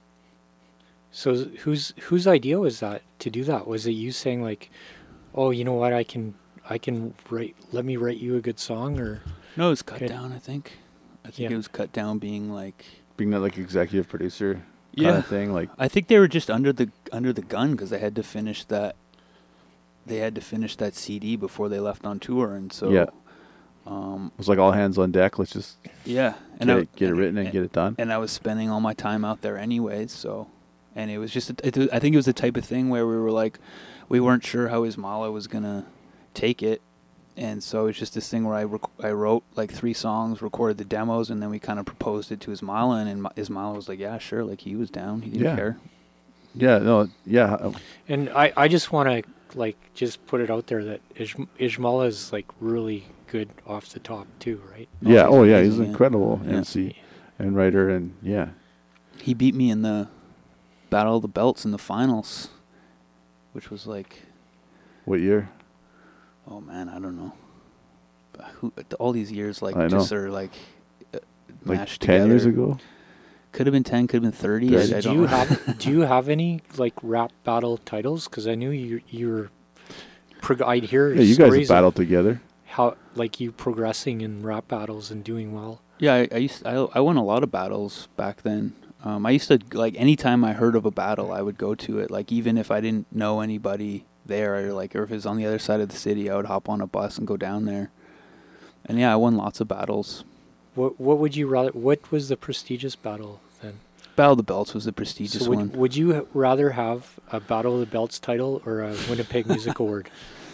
So s- whose whose idea was that to do that? Was it you saying like, "Oh, you know what? I can I can write. Let me write you a good song," or No, it was cut Okay. down. I think. I think Yeah. it was cut down, being like. being that like executive producer kind Yeah. of thing, like I think they were just under the under the gun because they had to finish that. They had to finish that C D before they left on tour, and so. Yeah. Um, it was like all hands on deck. Let's just yeah, and get I, it, get it written and get it done. and I was spending all my time out there anyways, so, and it was just, a, it, was- I think it was the type of thing where we were like, we weren't sure how Ismaila was gonna take it, and so it's just this thing where I rec- I wrote like three songs, recorded the demos, and then we kind of proposed it to Ismaila, and Isma- Ismaila was like, yeah, sure, like he was down, he didn't Yeah. care. Yeah, no, yeah, uh, and I I just want to like just put it out there that Ij- Ijmala is like really good off the top too, right? yeah. he's Oh yeah, he's amazing, an yeah. incredible Yeah. M C and writer, and yeah, He beat me in the Battle of the Belts in the finals, which was like, what year? oh man, I don't know. But who, all these years like I just know. are like uh, Like mashed ten together. years ago. Could have been ten, could have been thirty. I, Thirty. I do don't you know. have do you have any like rap battle titles? Because I knew you you were. Prog- I'd hear Yeah, you guys have stories of battled together. how like you progressing in rap battles and doing well. Yeah, I, I used I I won a lot of battles back then. Um, I used to like anytime I heard of a battle, I would go to it. Like even if I didn't know anybody there, or like or if it was on the other side of the city, I would hop on a bus and go down there. And yeah, I won lots of battles. What what would you rather? What was the prestigious battle then? Battle of the Belts was the prestigious So would one. would you h- rather have a Battle of the Belts title or a Winnipeg Music Award?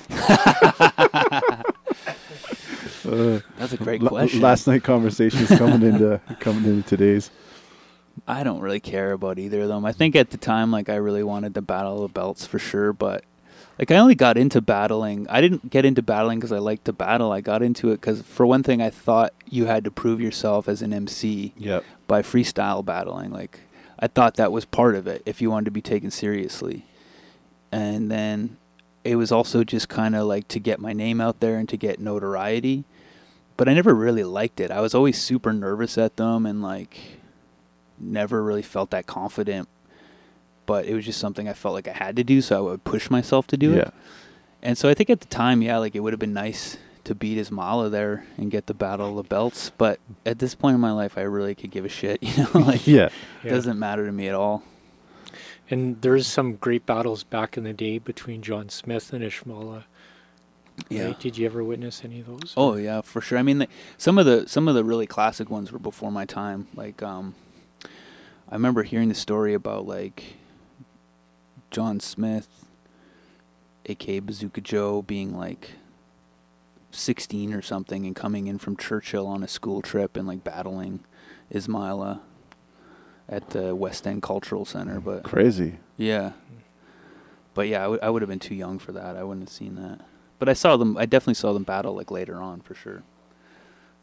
Uh, That's a great la- question. last night conversations coming into coming into today's. I don't really care about either of them. I think at the time, like, I really wanted the Battle of the Belts for sure, but, like, I only got into battling. I didn't get into battling because I liked to battle. I got into it because, for one thing, I thought you had to prove yourself as an M C Yep. by freestyle battling. Like, I thought that was part of it if you wanted to be taken seriously. And then it was also just kind of, like, to get my name out there and to get notoriety. But I never really liked it. I was always super nervous at them and, like, never really felt that confident, but it was just something I felt like I had to do, so I would push myself to do Yeah. it. And so I think at the time, yeah, like it would have been nice to beat Ismaila there and get the Battle of the Belts, but at this point in my life, I really could give a shit, you know, like Yeah. it doesn't matter to me at all. And there's some great battles back in the day between John Smith and Ishmael. Yeah. Right? Did you ever witness any of those? Oh yeah, for sure. I mean, the, some of the some of the really classic ones were before my time. Like, um, I remember hearing the story about like John Smith, aka Bazooka Joe, being like sixteen or something and coming in from Churchill on a school trip and like battling Ismaila at the West End Cultural Center. But Crazy. yeah, but yeah, I would I would have been too young for that. I wouldn't have seen that. But I saw them. I definitely saw them battle like later on for sure.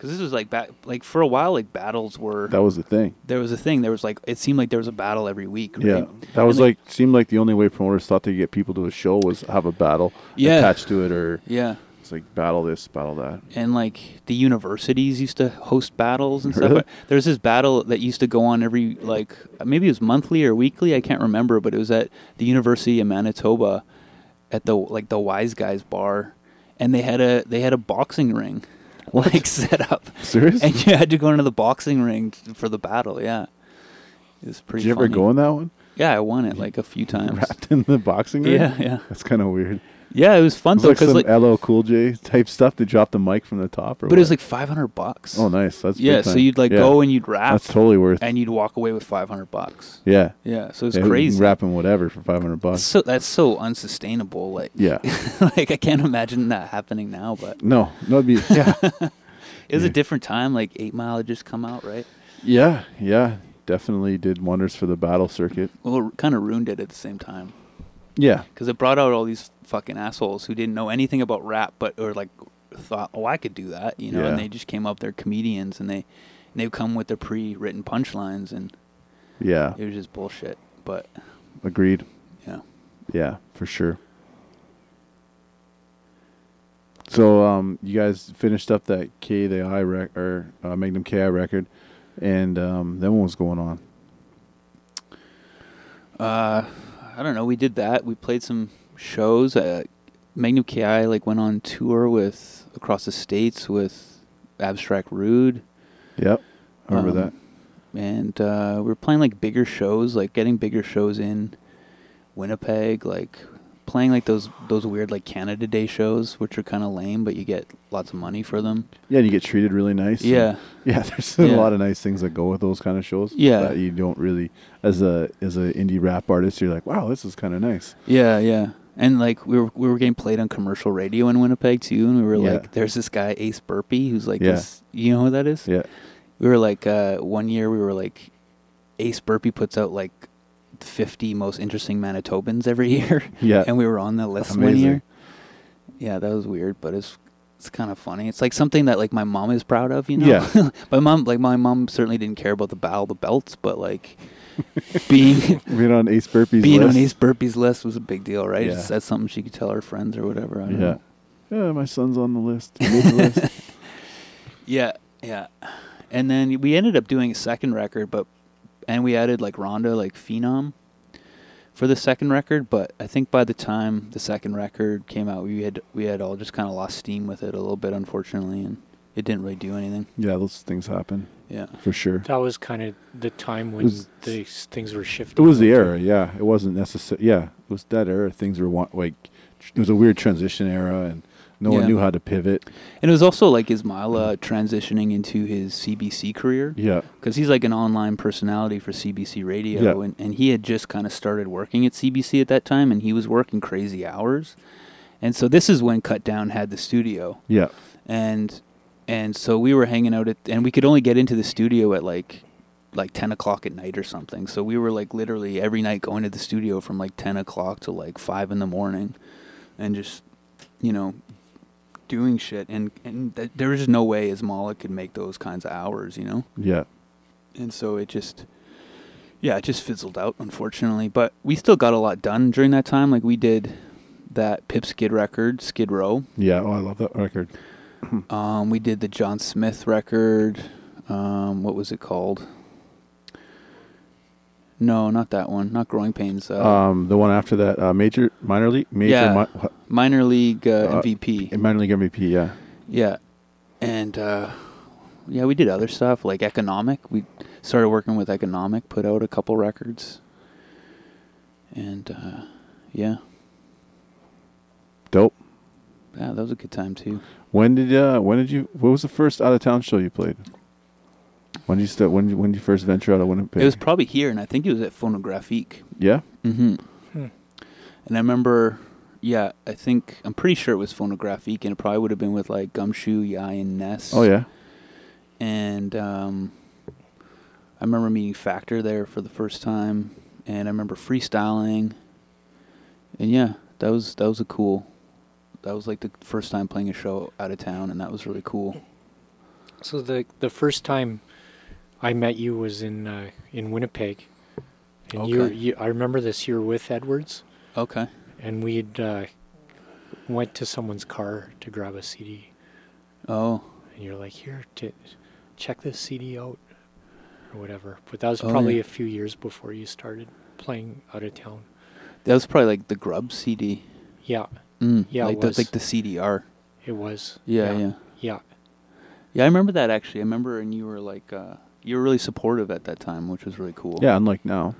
because this was like ba- like for a while, like battles were. That was the thing. There was a thing. There was like it seemed like there was a battle every week. Right? Yeah, that was And, like seemed like the only way promoters thought to get people to a show was have a battle Yeah. attached to it, or yeah. it's like battle this, battle that. And like the universities used to host battles and stuff. Really? There's this battle that used to go on every like maybe it was monthly or weekly. I can't remember, but it was at the University of Manitoba, at the like the Wise Guys bar, and they had a they had a boxing ring, like set up. Serious? And you had to go into the boxing ring t- for the battle. Yeah, it was pretty. Did you ever funny. go in that one? Yeah, I won it like a few times. Wrapped in the boxing ring? Yeah, yeah. That's kind of weird. Yeah, it was fun It was though like because some like, L L Cool J type stuff. They dropped the mic from the top, or but it was what? like five hundred bucks. Oh, nice. That's yeah. big So time. you'd like Yeah. go and you'd rap. That's totally worth. And you'd walk away with five hundred bucks. Yeah. Yeah, so it's Yeah, you can crazy. rap in whatever for five hundred bucks. So that's so unsustainable. Like, Yeah. like I can't imagine that happening now. But No, no, it'd be yeah, it was Yeah. a different time. Like Eight Mile had just come out, right? yeah, yeah. Definitely did wonders for the battle circuit. Well, it kind of ruined it at the same time Yeah, because it brought out all these fucking assholes who didn't know anything about rap, but or like thought, oh, I could do that, you know. Yeah. And they just came up. They're comedians, and they and they've come with their pre-written punchlines, and yeah. it was just bullshit. But Agreed. yeah, Yeah, for sure. So, um, you guys finished up that K the I rec or uh, Magnum K I record, and um, then what was going on? uh, I don't know. We did that. We played some shows. Uh, Magnum K I like went on tour with across the states with Abstract Rude. Yep, I remember Um, And uh, we were playing like bigger shows, like getting bigger shows in Winnipeg, like playing like those those weird like Canada Day shows, which are kind of lame, but you get lots of money for them. that. Yeah, and you get treated really nice. and- Yeah. yeah. There's Yeah. a lot of nice things that go with those kind of shows. Yeah. that you don't really, as a as a indie rap artist, you're like, wow, this is kind of nice. Yeah, yeah. And like we were we were getting played on commercial radio in Winnipeg too, and we were Yeah. like, there's this guy Ace Burpee who's like Yeah. this. You know who that is? Yeah, We were like uh, one year we were like Ace Burpee puts out like fifty most interesting Manitobans every year. yeah, And we were on the list one Amazing. year. Yeah, that was weird, but it's it's kind of funny. It's like something that like my mom is proud of, you know. Yeah. my mom, like my mom, certainly didn't care about the Battle of the Belts, but like being being on Ace Burpee's being list. on Ace Burpee's list was a big deal, right? Yeah. It's- That's something she could tell her friends or whatever. I don't Yeah, know. yeah. My son's on the list. He made the list. Yeah, yeah. And then we ended up doing a second record, but and we added like Rhonda, like Phenom, for the second record. But I think by the time the second record came out, we had we had all just kind of lost steam with it a little bit, unfortunately, and it didn't really do anything. Yeah, those things happen Yeah, for sure. That was kind of the time when was- these things were It shifting. was the out era, yeah. It wasn't necessary. Yeah, it was that era. Things were wa- like, it was a weird transition era, and no Yeah. one knew how to pivot. and it was also like Ismaila transitioning into his C B C career. Yeah, Because he's like an online personality for C B C Radio, Yeah. and, and he had just kind of started working at C B C at that time, and he was working crazy hours. And so this is when Cut Down had the studio, yeah, and and so we were hanging out at, and we could only get into the studio at like like ten o'clock at night or something. So we were like literally every night going to the studio from like ten o'clock to like five in the morning, and just you know doing shit. And and th- there was just no way Ismaila could make those kinds of hours, you know. yeah. And so it just, yeah, it just fizzled out, unfortunately. But we still got a lot done during that time. Like we did that Pip Skid record, Skid Row. Yeah, oh, I love that record. Um, we did the John Smith record. Um, what was it called? No, not that one. Not Growing Pains. Uh, Um, the one after that, uh, major, minor league, major, Yeah. mi- what- minor league uh, uh, M V P. minor league M V P. Yeah, Yeah. And, uh, yeah, we did other stuff like Economic. We started working with Economic, put out a couple records. And, uh, yeah. dope. Yeah, that was a good time too. When did uh, when did you? What was the first out of town show you played? When did you start? When did you, when did you first venture out of Winnipeg? It was probably here, and I think it was at Phonographique. yeah. Mm-hmm. Hmm. And I remember, yeah, I think I'm pretty sure it was Phonographique, and it probably would have been with like Gumshoe, Yai, and Ness. Oh yeah. And um, I remember meeting Factor there for the first time, and I remember freestyling. And yeah, that was that was a cool. That was like the first time playing a show out of town, and that was really cool. So the the first time I met you was in uh, in Winnipeg, and you, Okay. you I remember this. You were with Edwards, Okay. and we'd uh, went to someone's car to grab a C D, Oh. and you're like, "Here, t- check this C D out," or whatever. But that was Oh, probably yeah. a few years before you started playing out of town. That was probably like the Grub C D. Yeah, Mm, Yeah, it like the was. like the C D R. it was. Yeah, yeah, yeah. yeah. Yeah, I remember that actually. I remember, and you were like, uh, you were really supportive at that time, which was really cool. Yeah, unlike now.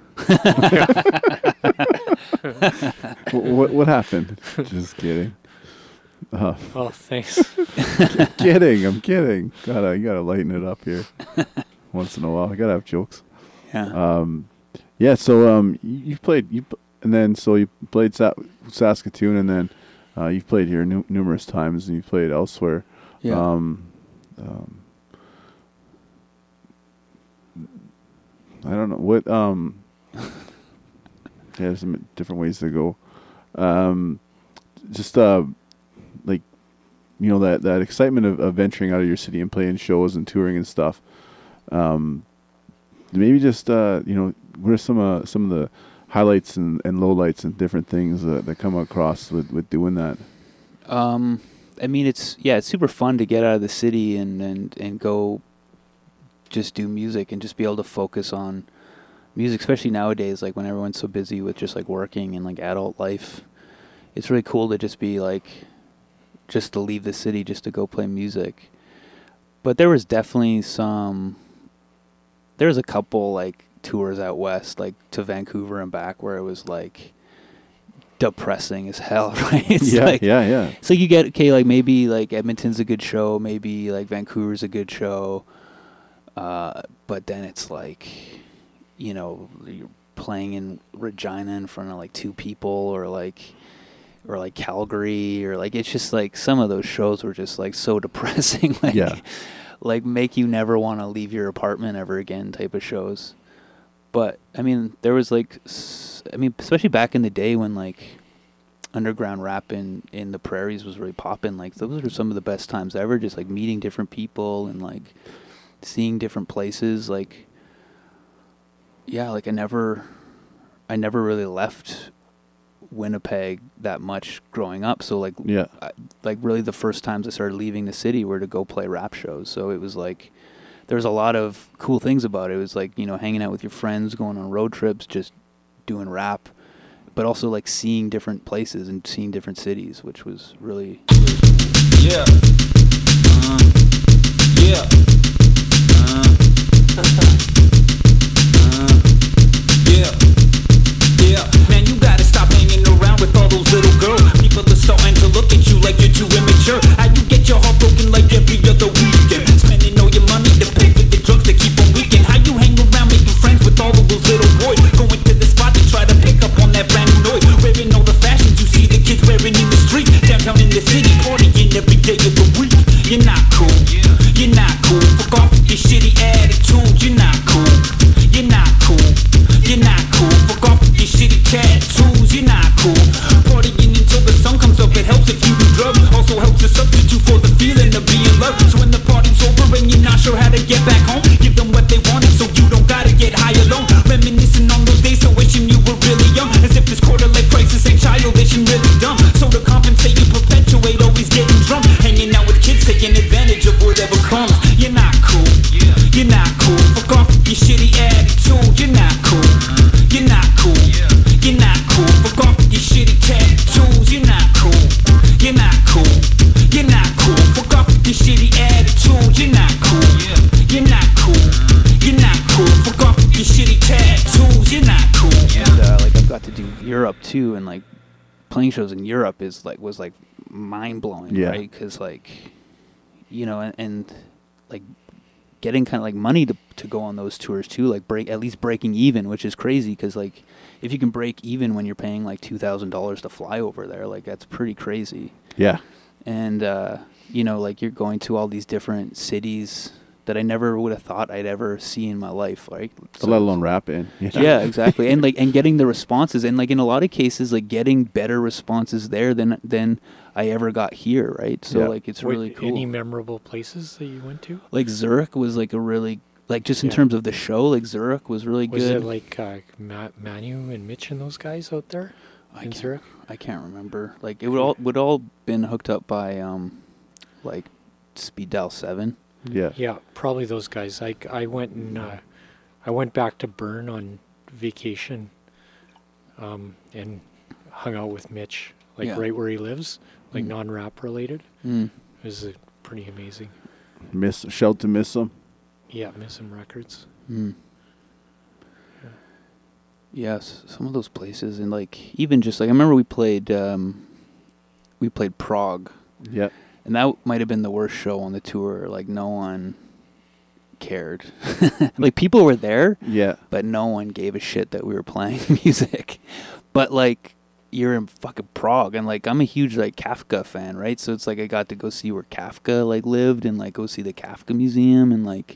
what, what what happened? Just kidding. Uh, Oh, thanks. kidding. I'm kidding. Gotta you gotta lighten it up here. Once in a while, I gotta have jokes. Yeah. Um, yeah. So um, you, you've played you, p- and then so you played Sa- Saskatoon, and then uh, you've played here nu- numerous times, and you've played elsewhere. yeah. Um, um, I don't know what. Um, yeah, there's some different ways to go. Um, just uh, like you know that that excitement of, of venturing out of your city and playing shows and touring and stuff. Um, maybe just uh, you know, what are some uh, some of the highlights and, and lowlights and different things that, that come across with, with doing that? Um, I mean, it's yeah, it's super fun to get out of the city and, and, and go just do music and just be able to focus on music, especially nowadays, like when everyone's so busy with just like working and like adult life. It's really cool to just be like, just to leave the city just to go play music. But there was definitely some, there was a couple like tours out west, like to Vancouver and back, where it was like depressing as hell, right? It's yeah, like, yeah, yeah. so you get, okay, like maybe like Edmonton's a good show, maybe like Vancouver's a good show, uh, but then it's like, you know, you're playing in Regina in front of like two people, or like, or like Calgary, or like, it's just like some of those shows were just like so depressing, like, Yeah. like make you never want to leave your apartment ever again type of shows. But I mean, there was like, s- I mean, especially back in the day when like underground rap in, in the prairies was really popping, like those were some of the best times ever, just like meeting different people and like seeing different places. Like, yeah, like I never, I never really left Winnipeg that much growing up. So like, Yeah. I, like really the first times I started leaving the city were to go play rap shows. So it was like, there was a lot of cool things about it. It was like, you know, hanging out with your friends, going on road trips, just doing rap, but also like seeing different places and seeing different cities, which was really, really cool. Yeah. Uh, yeah. Uh, uh, yeah. Yeah. Man, you gotta stop hanging around with all those little girls. People are starting to look at you like you're too immature. How you get your heart broken like every other weekend? Spending all your money to pay for the drugs that keep on weakening. How you hang around making friends with all of those little boys? Going to the spot to try to pick up on that brand new noise. Wearing all the fashions you see the kids wearing in the street. Downtown in the city, partying every day of the week. You're not cool. You're not cool. Fuck off with your shitty attitude. You're not cool. You're not cool. You're not cool. Fuck off with your shitty tattoos. You're not cool. Partying until the sun comes up. It helps if you do drugs. Also helps to substitute for the feeling of being loved. So when the party's over and you're not sure how to get back home, give them what they wanted so you don't gotta get high alone. Reminiscing on those days, so wishing you were really young. As if this quarter life crisis ain't childish and really dumb. So to compensate, you perpetuate always getting drunk. Hanging out with kids, taking advantage of whatever comes. You're not cool. You're not cool. Fuck off with your shitty attitude. You're not cool. You're not cool. You're not cool. Fuck off with your shitty tattoos. You're not cool. You're not cool. You're not cool. Fuck off with your shitty attitude. You're not cool. You're not cool. You're not cool. Fuck off with your shitty tattoos. You're not cool. And uh, like I've got to do Europe too, and like playing shows in Europe is like was like mind blowing, Yeah. right? Because like, you know, and, and like getting kind of like money to to go on those tours too, like break at least breaking even, which is crazy because like if you can break even when you're paying like two thousand dollars to fly over there, like that's pretty crazy. Yeah. And uh, you know, like you're going to all these different cities that I never would have thought I'd ever see in my life, right? So let alone rap in. Yeah, exactly. And like and getting the responses, and like in a lot of cases, like getting better responses there than than I ever got here, right? So Yeah. like it's What- really cool. Any memorable places that you went to? Like Zurich was like a really like just in Yeah. terms of the show, like Zurich was really Was good. it like uh, Ma- Manu and Mitch and those guys out there I in can't, Zurich? I can't remember. Like it would all would all been hooked up by um like Speed Dial Seven. Yeah. Yeah, probably those guys. I, I went and uh, I went back to Bern on vacation, um, and hung out with Mitch, like Yeah. right where he lives, like Mm. non-rap related. Mm. It was uh, pretty amazing. Miss shout to miss them. Yeah, Miss Him Records. Mm. Yes, some of those places, and like even just like I remember we played um we played Prague. Yeah. And that might have been the worst show on the tour. Like, no one cared. Like, people were there, Yeah. but no one gave a shit that we were playing music. But, like, you're in fucking Prague, and, like, I'm a huge, like, Kafka fan, right? So it's like I got to go see where Kafka, like, lived and, like, go see the Kafka Museum, and, like,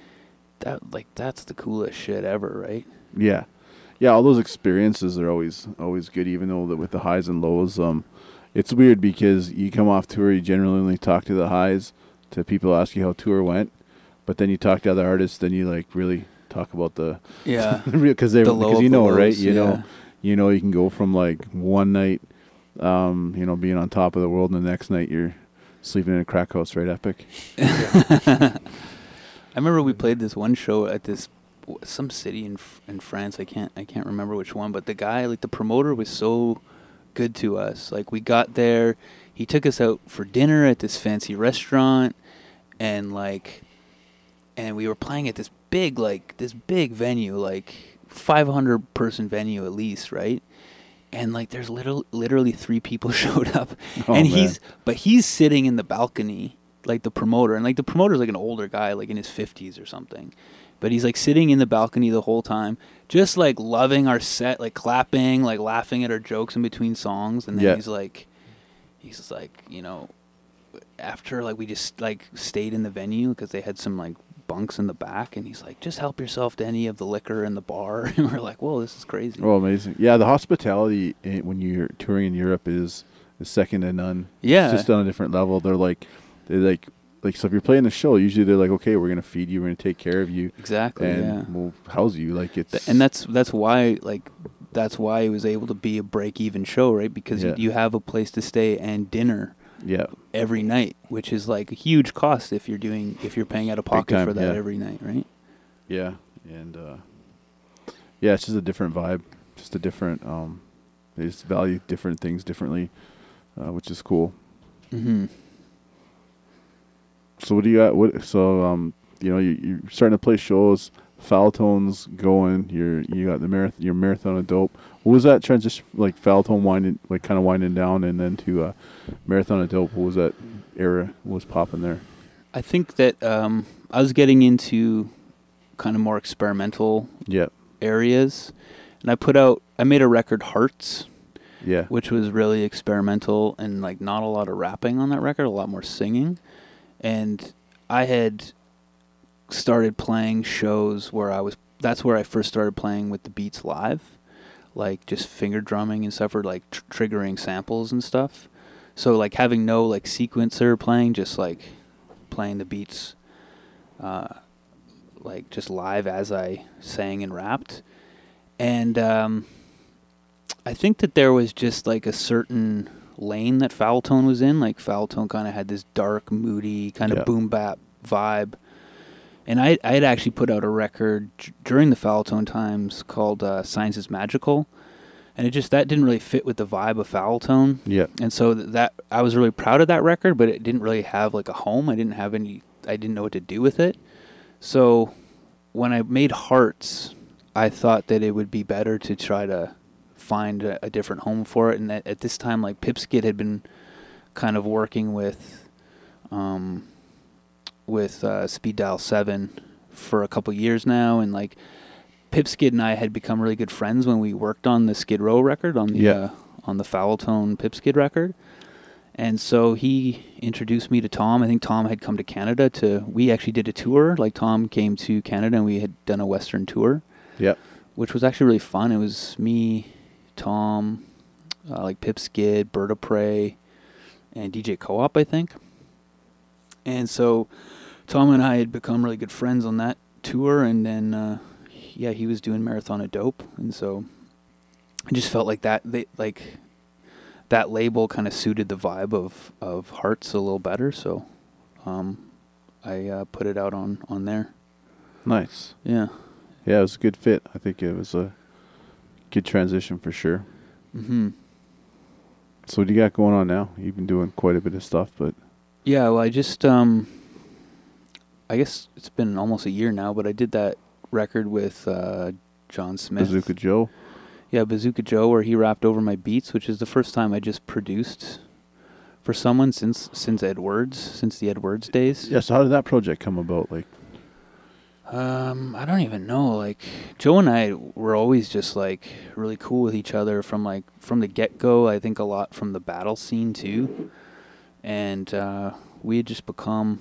that, like, that's the coolest shit ever, right? Yeah. Yeah, all those experiences are always always good, even though that with the highs and lows, um, it's weird because you come off tour, you generally only talk to the highs, to people ask you how tour went, but then you talk to other artists, then you like really talk about the Yeah. because they The low because of you the know right, lows, you yeah. know, you know you can go from like one night, um, you know, being on top of the world, and the next night you're sleeping in a crack house, right? Epic. I remember we played this one show at this some city in in France. I can't I can't remember which one, but the guy, like the promoter, was so good to us. Like we got there, he took us out for dinner at this fancy restaurant, and like, and we were playing at this big like this big venue, like five hundred person venue at least, right? And like there's literally literally three people showed up, Oh, and man. he's but he's sitting in the balcony, like the promoter, and like the promoter's like an older guy, like in his fifties or something. But he's like sitting in the balcony the whole time, just like loving our set, like clapping, like laughing at our jokes in between songs. And then Yeah. he's like, he's like, you know, after like we just like stayed in the venue because they had some like bunks in the back, and he's like, just help yourself to any of the liquor in the bar. And we're like, whoa, this is crazy. Oh, amazing! Yeah, the hospitality in, when you're touring in Europe is is second to none. Yeah. It's just on a different level. They're like, they like. Like, so if you're playing the show, usually they're like, okay, we're going to feed you, we're going to take care of you. Exactly, and yeah. we'll house you. Like, it's... Th- and that's that's why like that's why it was able to be a break even show, right? Because Yeah. you, you have a place to stay and dinner Yeah. every night, which is like a huge cost if you're doing if you're paying out of pocket time, for that yeah. every night, right? Yeah. And, uh, yeah, it's just a different vibe. Just a different... Um, they just value different things differently, uh, which is cool. Mm-hmm. So what do you got? What so um you know you you're starting to play shows, Foul Tone's going. You're you got the marathon. Your Marathon of Dope. What was that transition like? Foul Tone winding like kind of winding down, and then to uh, Marathon of Dope. What was that era? What was popping there? I think that um, I was getting into kind of more experimental Yeah. areas, and I put out I made a record, Hearts, Yeah. which was really experimental and like not a lot of rapping on that record, a lot more singing. And I had started playing shows where I was, that's where I first started playing with the beats live, like just finger drumming and stuff, or like tr- triggering samples and stuff. So like having no like sequencer playing, just like playing the beats, uh, like just live as I sang and rapped. And um, I think that there was just like a certain lane that Foul Tone was in. Like Foul Tone kind of had this dark, moody kind of Yeah. boom bap vibe. And I I had actually put out a record d- during the Foul Tone times called uh, Science is Magical, and it just that didn't really fit with the vibe of Foul Tone. Yeah. And so th- that I was really proud of that record, but it didn't really have like a home. I didn't have any. I didn't know what to do with it. So when I made Hearts, I thought that it would be better to try to find a, a different home for it. And at, at this time, like Pipskid had been kind of working with, um, with uh, Speed Dial Seven for a couple years now, and like Pipskid and I had become really good friends when we worked on the Skid Row record on the Yeah. uh, on the Foul Tone Pipskid record. And so he introduced me to Tom. I think Tom had come to Canada to, we actually did a tour. Like Tom came to Canada and we had done a Western tour. Yep. Which was actually really fun. It was me, Tom, uh, like Pip Skid, Bird of Prey, and D J Co-op, I think. And so Tom and I had become really good friends on that tour. And then, uh, yeah, he was doing Marathon of Dope. And so I just felt like that, they, like... that label kind of suited the vibe of, of Hearts a little better, so um, I uh, put it out on, on there. Nice. Yeah. Yeah, it was a good fit. I think it was a good transition for sure. Mm-hmm. So what do you got going on now? You've been doing quite a bit of stuff, but... Yeah, well, I just, um, I guess it's been almost a year now, but I did that record with uh, John Smith. Bazooka Joe. Yeah, Bazooka Joe, where he rapped over my beats, which is the first time I just produced for someone since since Edwards, since the Edwards days. Yeah, so how did that project come about? Like, um, I don't even know. Like, Joe and I were always just like really cool with each other from like from the get go. I think a lot from the battle scene too, and uh, we had just become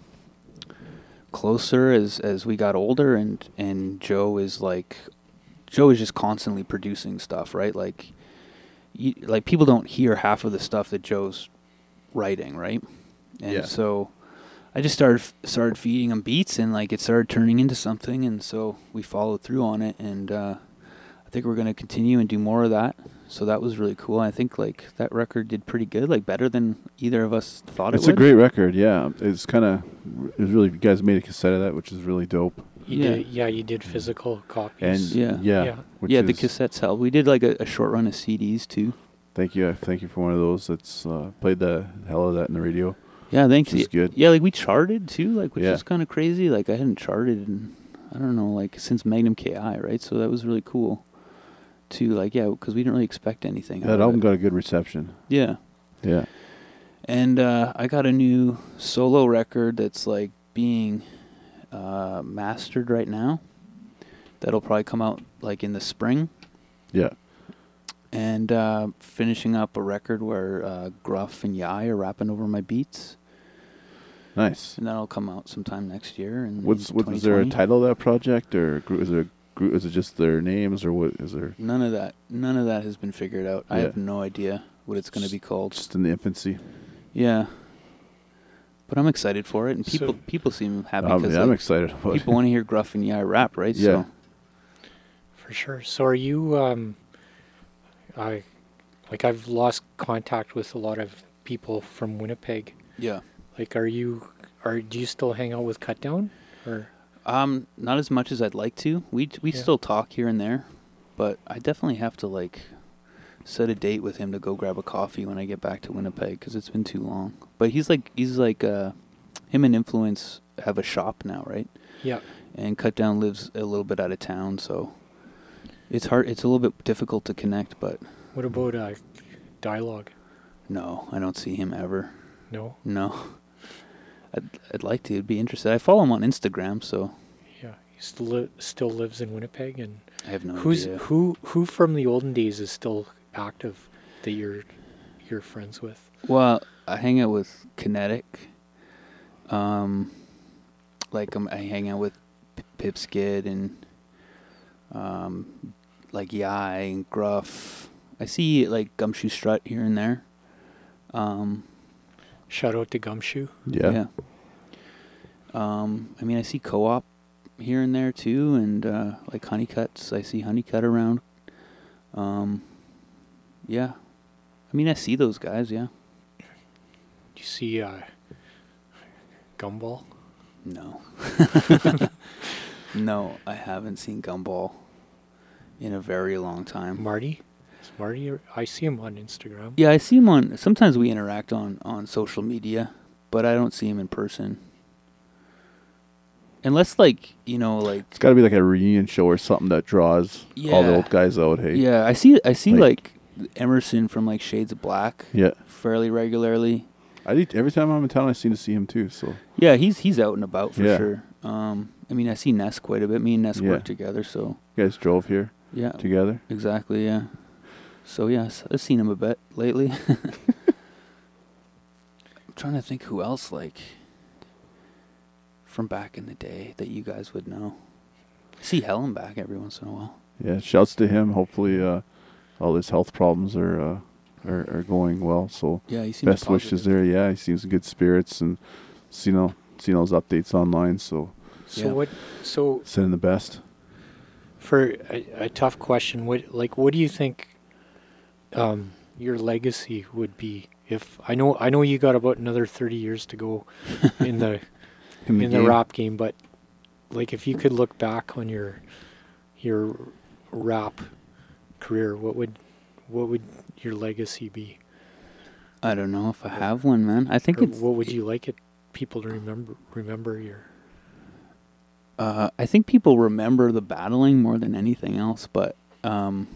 closer as as we got older. And and Joe is like. Joe is just constantly producing stuff, right? Like, you, like people don't hear half of the stuff that Joe's writing, right? And yeah. so I just started started feeding him beats, and like it started turning into something, and so we followed through on it, and uh, I think we're going to continue and do more of that. So that was really cool. I think like that record did pretty good, like better than either of us thought it's it would. It's a great record, yeah. It's kind of, it was really, you guys made a cassette of that, which is really dope. You yeah. did, yeah, you did physical copies. And yeah, yeah, yeah, which yeah the is, cassettes helped. We did like a, a short run of C Ds too. Thank you, thank you for one of those. That's uh, played the hell of that in the radio. Yeah, thanks. Which is good. Yeah, like we charted too, like which yeah. is kind of crazy. Like I hadn't charted in, I don't know, like since Magnum K I, right? So that was really cool. To like, yeah, because we didn't really expect anything. That album got a good reception. Yeah. Yeah. And uh, I got a new solo record that's like being uh, mastered right now. That'll probably come out like in the spring. Yeah. And uh, finishing up a record where uh, Gruff and Yai are rapping over my beats. Nice. And that'll come out sometime next year. And what's what is there a title of that project, or is there is it just their names, or what is there? None of that. None of that has been figured out. Yeah. I have no idea what it's going to be called. Just in the infancy. Yeah. But I'm excited for it, and people So- people seem happy Um, because yeah, I'm excited about people it. want to hear Gruff and Yai rap, right? Yeah. So, For sure. So are you, um, I, like I've lost contact with a lot of people from Winnipeg. yeah. Like, are you, are, do you still hang out with Cut Down? Or, Um, not as much as I'd like to. We we Yeah. still talk here and there, but I definitely have to like set a date with him to go grab a coffee when I get back to Winnipeg because it's been too long. But he's like he's like uh, him and Influence have a shop now, right? yeah. And Cut Down lives a little bit out of town, so it's hard. It's a little bit difficult to connect, but What about, uh, Dialogue? no, I don't see him ever. No? No. I'd, I'd like to. It'd be interesting. I follow him on Instagram, so Yeah. He still, li- still lives in Winnipeg, and I have no who's, idea. who, who from the olden days is still active that you're, you're friends with? Well, I hang out with Kinetic. Um, like um, I hang out with P- Pip Skid and um, like Yai and Gruff. I see like Gumshoe Strut here and there. Um, Shout out to Gumshoe. Yeah. yeah. Um, I mean, I see Co-op here and there too, and uh, like Honeycuts. I see Honeycut around. Um, yeah. I mean, I see those guys. Yeah. Do you see, uh, Gumball? No. No, I haven't seen Gumball in a very long time. Marty? Is Marty, ar- I see him on Instagram. Yeah, I see him on, sometimes we interact on, on social media, but I don't see him in person. Unless, like, you know, like... It's got to be like a reunion show or something that draws all the Yeah. old guys out, hey? Yeah, I see I see, Like- like, Emerson from, like, Shades of Black Yeah. fairly regularly. I need, every time I'm in town, I seem to see him too, so... Yeah, he's he's out and about for Yeah. sure. Um, I mean, I see Ness quite a bit. Me and Ness Yeah. work together, so... You guys drove here Yeah, together? exactly, yeah. So, yes, I've seen him a bit lately. trying to think who else, like, from back in the day that you guys would know. I see Helen back every once in a while. Yeah, shouts to him. Hopefully, uh, all his health problems are, uh, are are going well. So Yeah, he seems best wishes positive. there. Yeah, he seems in good spirits, and seen all seen all his updates online. So So Yeah. what? So sending the best. for a, a tough question, what like what do you think um, your legacy would be? If I know I know you got about another thirty years to go in the In the in the game. rap game, but like if you could look back on your your rap career, what would what would your legacy be? I don't know if I have one, man. I think Or it's. what would you like it people to remember remember your Uh, I think people remember the battling more than anything else, but um,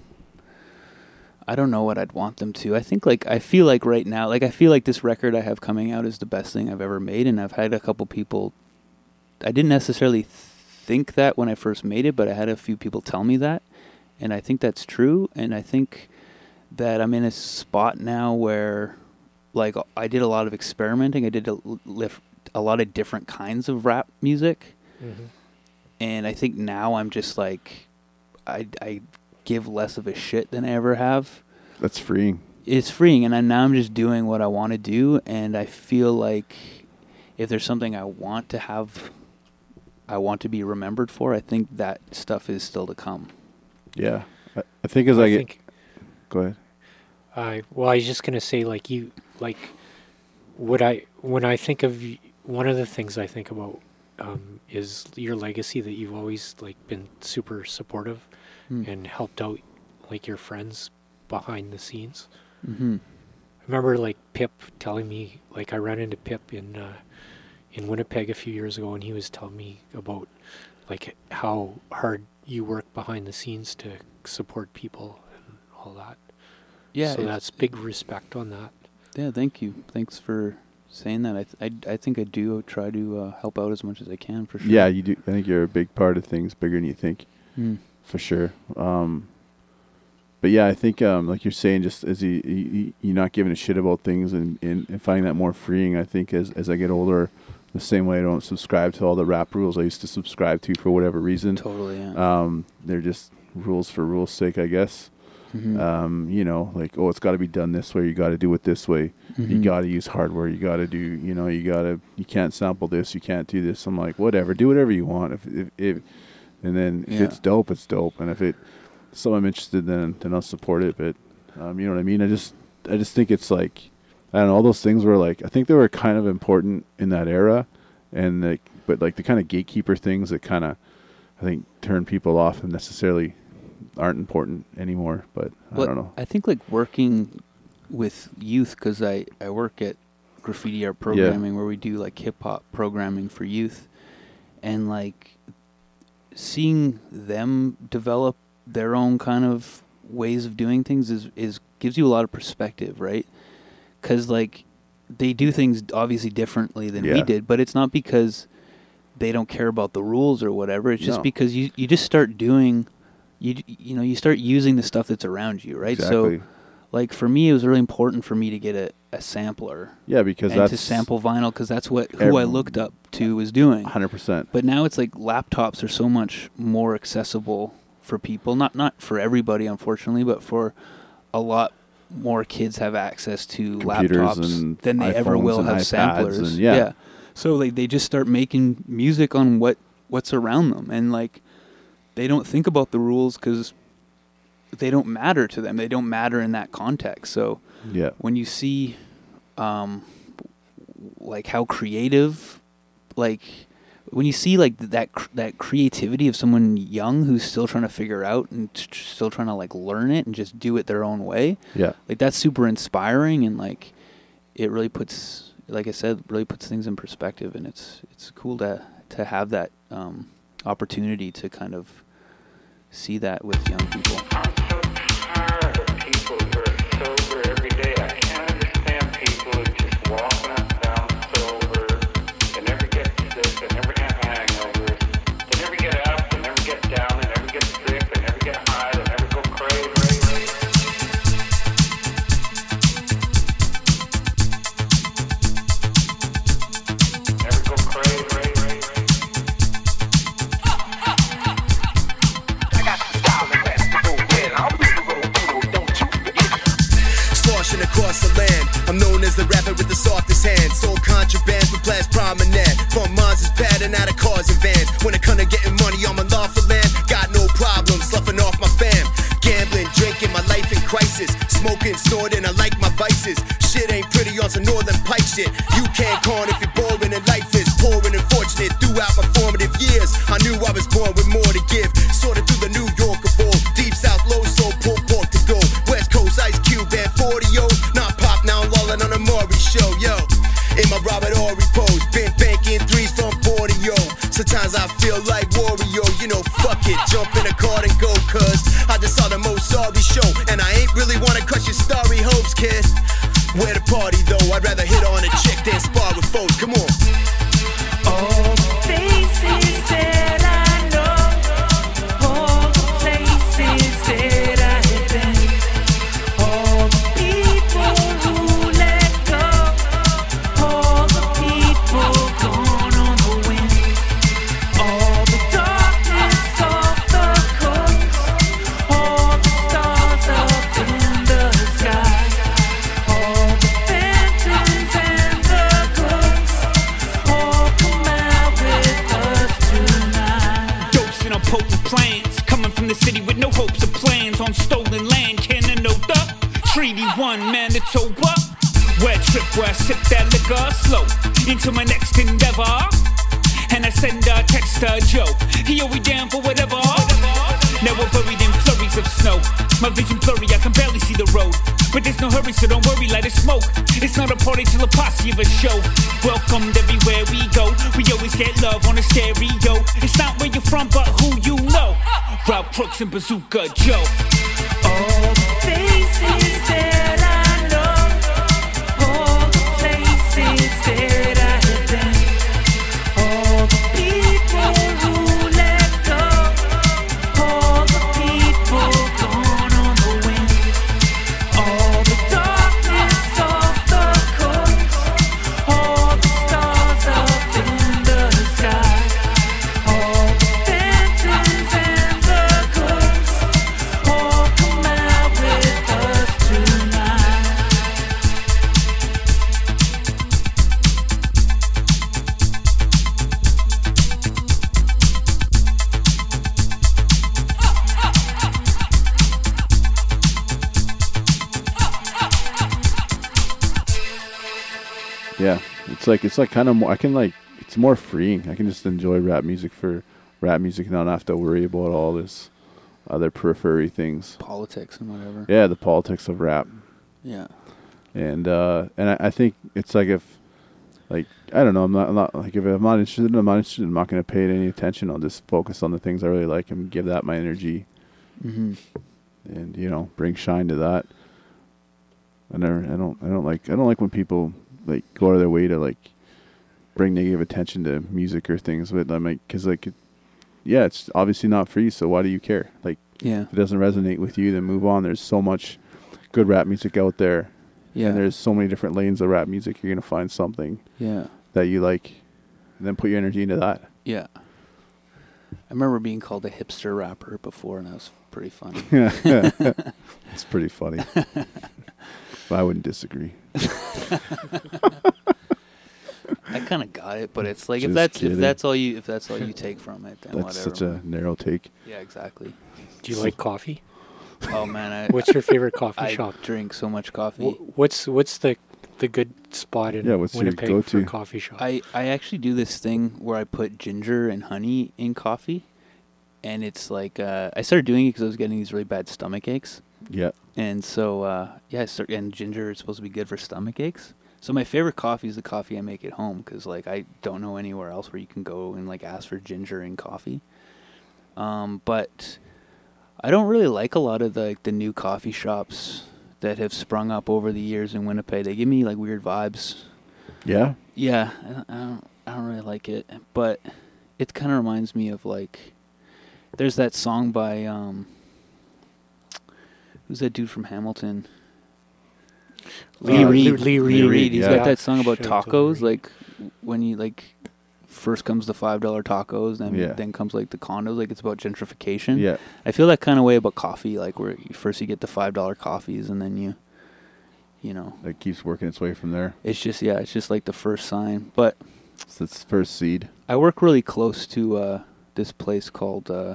I don't know what I'd want them to. I think, like, I feel like right now, like, I feel like this record I have coming out is the best thing I've ever made, and I've had a couple people. I didn't necessarily think that when I first made it, but I had a few people tell me that, and I think that's true, and I think that I'm in a spot now where, like, I did a lot of experimenting. I did a, lift, a lot of different kinds of rap music. mm-hmm. And I think now I'm just like, I, I give less of a shit than I ever have. That's freeing. It's freeing, and I, now I'm just doing what I want to do, and I feel like if there's something I want to have, I want to be remembered for, I think that stuff is still to come. Yeah, I, I think as I, get. think Go ahead. I well, I was just gonna say, like you, like, what I when I think of y- one of the things I think about um, is your legacy, that you've always like been super supportive Mm. and helped out like your friends behind the scenes. Mm-hmm. I remember like Pip telling me, like I ran into Pip in uh, in Winnipeg a few years ago, and he was telling me about like how hard you work behind the scenes to support people and all that. Yeah, so it's- that's big respect on that. Yeah, thank you. Thanks for saying that. I th- I, I think I do try to uh, help out as much as I can, for sure. Yeah, you do. I think you're a big part of things, bigger than you think, Mm. for sure. Um, but yeah, I think um, like you're saying, just as you, you you're not giving a shit about things, and, and, and finding that more freeing. I think as as I get older, the same way I don't subscribe to all the rap rules I used to subscribe to for whatever reason. Totally, yeah. Um, they're just rules for rules' sake, I guess. Mhm. Um, you know, like, oh, it's got to be done this way. You got to do it this way. You Mhm. got to use hardware. You got to do, you know, you got to, you can't sample this. You can't do this. I'm like, whatever, do whatever you want. If, if, if and then if Yeah. it's dope, it's dope. And if it, so I'm interested, then, then I'll support it. But, um, you know what I mean? I just, I just think it's like, I don't know, all those things were like, I think they were kind of important in that era. And like, but like the kind of gatekeeper things that kind of, I think, turn people off and necessarily aren't important anymore. But I Well, don't know. I think like working with youth, because I, I work at Graffiti Art Programming, where we do like hip hop programming for youth, and like seeing them develop their own kind of ways of doing things is, is gives you a lot of perspective, right? Because like they do things obviously differently than we Yeah. did, but it's not because they don't care about the rules or whatever. It's just No. because you, you just start doing, you you know, you start using the stuff that's around you, right? Exactly. So, like for me, it was really important for me to get a, a sampler. Yeah, because and that's to sample vinyl, because that's what who I every- looked up to was doing. one hundred percent. But now it's like laptops are so much more accessible for people. Not not for everybody, unfortunately, but for a lot more kids have access to Computers laptops and than they ever iPhones will and have iPads samplers. and- yeah. So like they just start making music on what what's around them, and like they don't think about the rules because they don't matter to them. They don't matter in that context. So Yeah. when you see um like how creative, like when you see like that cr- that creativity of someone young who's still trying to figure out and t- t- still trying to like learn it and just do it their own way, Yeah. like that's super inspiring, and like it really puts, like I said, really puts things in perspective, and it's it's cool to to have that um opportunity to kind of see that with young people. I'm so tired of people who are sober every day. I can't understand people who just walking up down sober. They never get sick. They never have hangovers. They never get up. They never get down. They never get sick. They never get high. They never go crazy. promenade. From mines is padding out of cars and vans. When it come to getting money on my lawful land, got no problem sloughing off my fam. Gambling, drinking, my life in crisis. Smoking, snorting, I like my vices. Shit ain't pretty on some northern pike shit. You can't con if you're boring and life is pouring and fortunate. Throughout my formative years, I knew I was born with more to give. Sorted through the New Yorker bowl. Deep South, low soul, pulled pork to go. West Coast, Ice Cube, and forty O's. Not pop now, I'm lolling on a Maury show, yo. In my Robert Horry pose, been banking threes from Borneo. Sometimes I feel like Wario, you know, fuck it. Jump in a car and go, cuz I just saw the most sorry show. And I ain't really wanna crush your starry hopes, kid. Where the party though? I'd rather hit on a chick than spar with foes. Come on. All the faces that I know, all the places that I have been, all the people who let go, all the people gone on the wind, all the darkness of the coast, all the stars up in the sky, all the phantoms and the ghosts, all come out with us tonight. Dosing on potent plans, coming from the city with no hopes or plans. On stolen land, cannon no duck. Treaty one, Manitoba. Where trip where I sip that liquor slow into my next endeavor. And I send a text to Joe. He always down for whatever. Now we're buried in flurries of snow. My vision blurry, I can barely see the road. But there's no hurry, so don't worry, light a smoke. It's not a party till a posse of a show. Welcomed everywhere we go. We always get love on a stereo. It's not where you're from, but who you know. Rob Crooks and Bazooka Joe. All the faces that I know, all the places that I have been, all the people who let go, all the people gone on the wind, all the darkness of the coast, all the stars up in the sky, all the phantoms and the ghosts, all come out with us tonight. Yeah, it's like it's like kind of more. I can like it's more freeing. I can just enjoy rap music for rap music and not have to worry about all this other periphery things. Politics and whatever. Yeah, the politics of rap. Yeah. And uh, and I, I think it's like if like I don't know. I'm not, I'm not like if I'm not interested. I'm not interested. I'm not going to pay it any attention. I'll just focus on the things I really like and give that my energy. Mm-hmm. And you know, bring shine to that. I never. I don't. I don't like. I don't like when people like go out of their way to like bring negative attention to music or things. But I'm like, because like, it, yeah, it's obviously not for you. So why do you care? Like, Yeah. if it doesn't resonate with you, then move on. There's so much good rap music out there. Yeah. And there's so many different lanes of rap music. You're gonna find something. Yeah. That you like, and then put your energy into that. Yeah. I remember being called a hipster rapper before, and that was pretty funny. It's pretty funny. I wouldn't disagree. I kind of got it, but it's like Just if that's kidding. if that's all you if that's all you take from it, then That's whatever. such a narrow take. Yeah, exactly. Do you like coffee? Oh man, I, What's your favorite coffee I shop? drink so much coffee. Wh- What's what's the the good spot in Yeah, what's your Winnipeg for go-to? a coffee shop? I, I actually do this thing where I put ginger and honey in coffee, and it's like uh, I started doing it because I was getting these really bad stomach aches. Yeah. And so uh, yeah, I start, and ginger is supposed to be good for stomach aches. So my favorite coffee is the coffee I make at home because like I don't know anywhere else where you can go and like ask for ginger in coffee. Um, but I don't really like a lot of the like, the new coffee shops that have sprung up over the years in Winnipeg. They give me like weird vibes. Yeah. Yeah, I don't, I don't, I don't really like it, but it kind of reminds me of like, there's that song by um, who's that dude from Hamilton? Lee Uh, Reed. Lee Reed. Reed. He's yeah. got that song about Shout out to tacos, Reed. like when you like first comes the five dollar tacos, then Yeah. then comes like the condos, like it's about gentrification. Yeah. I feel that kind of way about coffee, like where you, first you get the five dollar coffees, and then you, you know, It keeps working its way from there. it's just yeah, it's just like the first sign. But So it's first seed. I work really close to uh, this place called uh,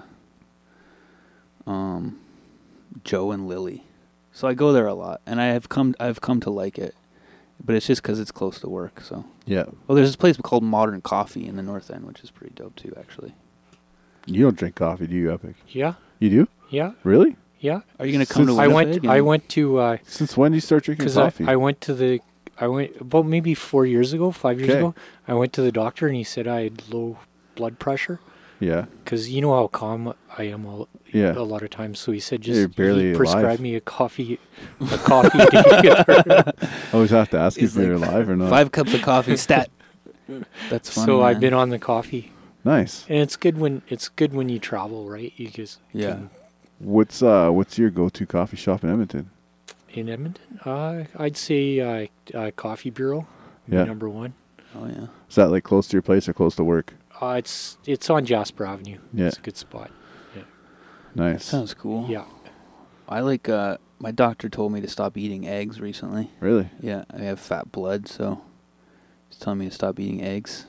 um, Joe and Lily, so I go there a lot, and I have come I've come to like it, but it's just because it's close to work. So Yeah. well, there's this place called Modern Coffee in the North End, which is pretty dope too, actually. You don't drink coffee, do you, Epic? Yeah, You do? yeah, Really? yeah. Are you gonna come Since- to I Winnipeg? went. I and- went to uh Since when do you start drinking because I, coffee? I went to the. I went about maybe four years ago, five years Okay. ago. I went to the doctor and he said I had low blood pressure yeah. because you know how calm I am all, Yeah. a lot of times. So he said You're just barely he prescribed alive. me a coffee, a coffee together. Always have to ask He's if you're like, alive or not. Five cups of coffee, stat. That's funny. So I've man. been on the coffee, Nice. and it's good when it's good when you travel, right? You just Yeah. can- What's uh what's your go-to coffee shop in Edmonton? in Edmonton, uh, I'd say uh, uh, Coffee Bureau, Yeah. number one. Oh yeah. Is that like close to your place or close to work? Uh, it's it's on Jasper Avenue. Yeah. It's a good spot. Nice. Sounds cool. Yeah. I like. Uh, my doctor told me to stop eating eggs recently. Really? Yeah, I have fat blood, so he's telling me to stop eating eggs.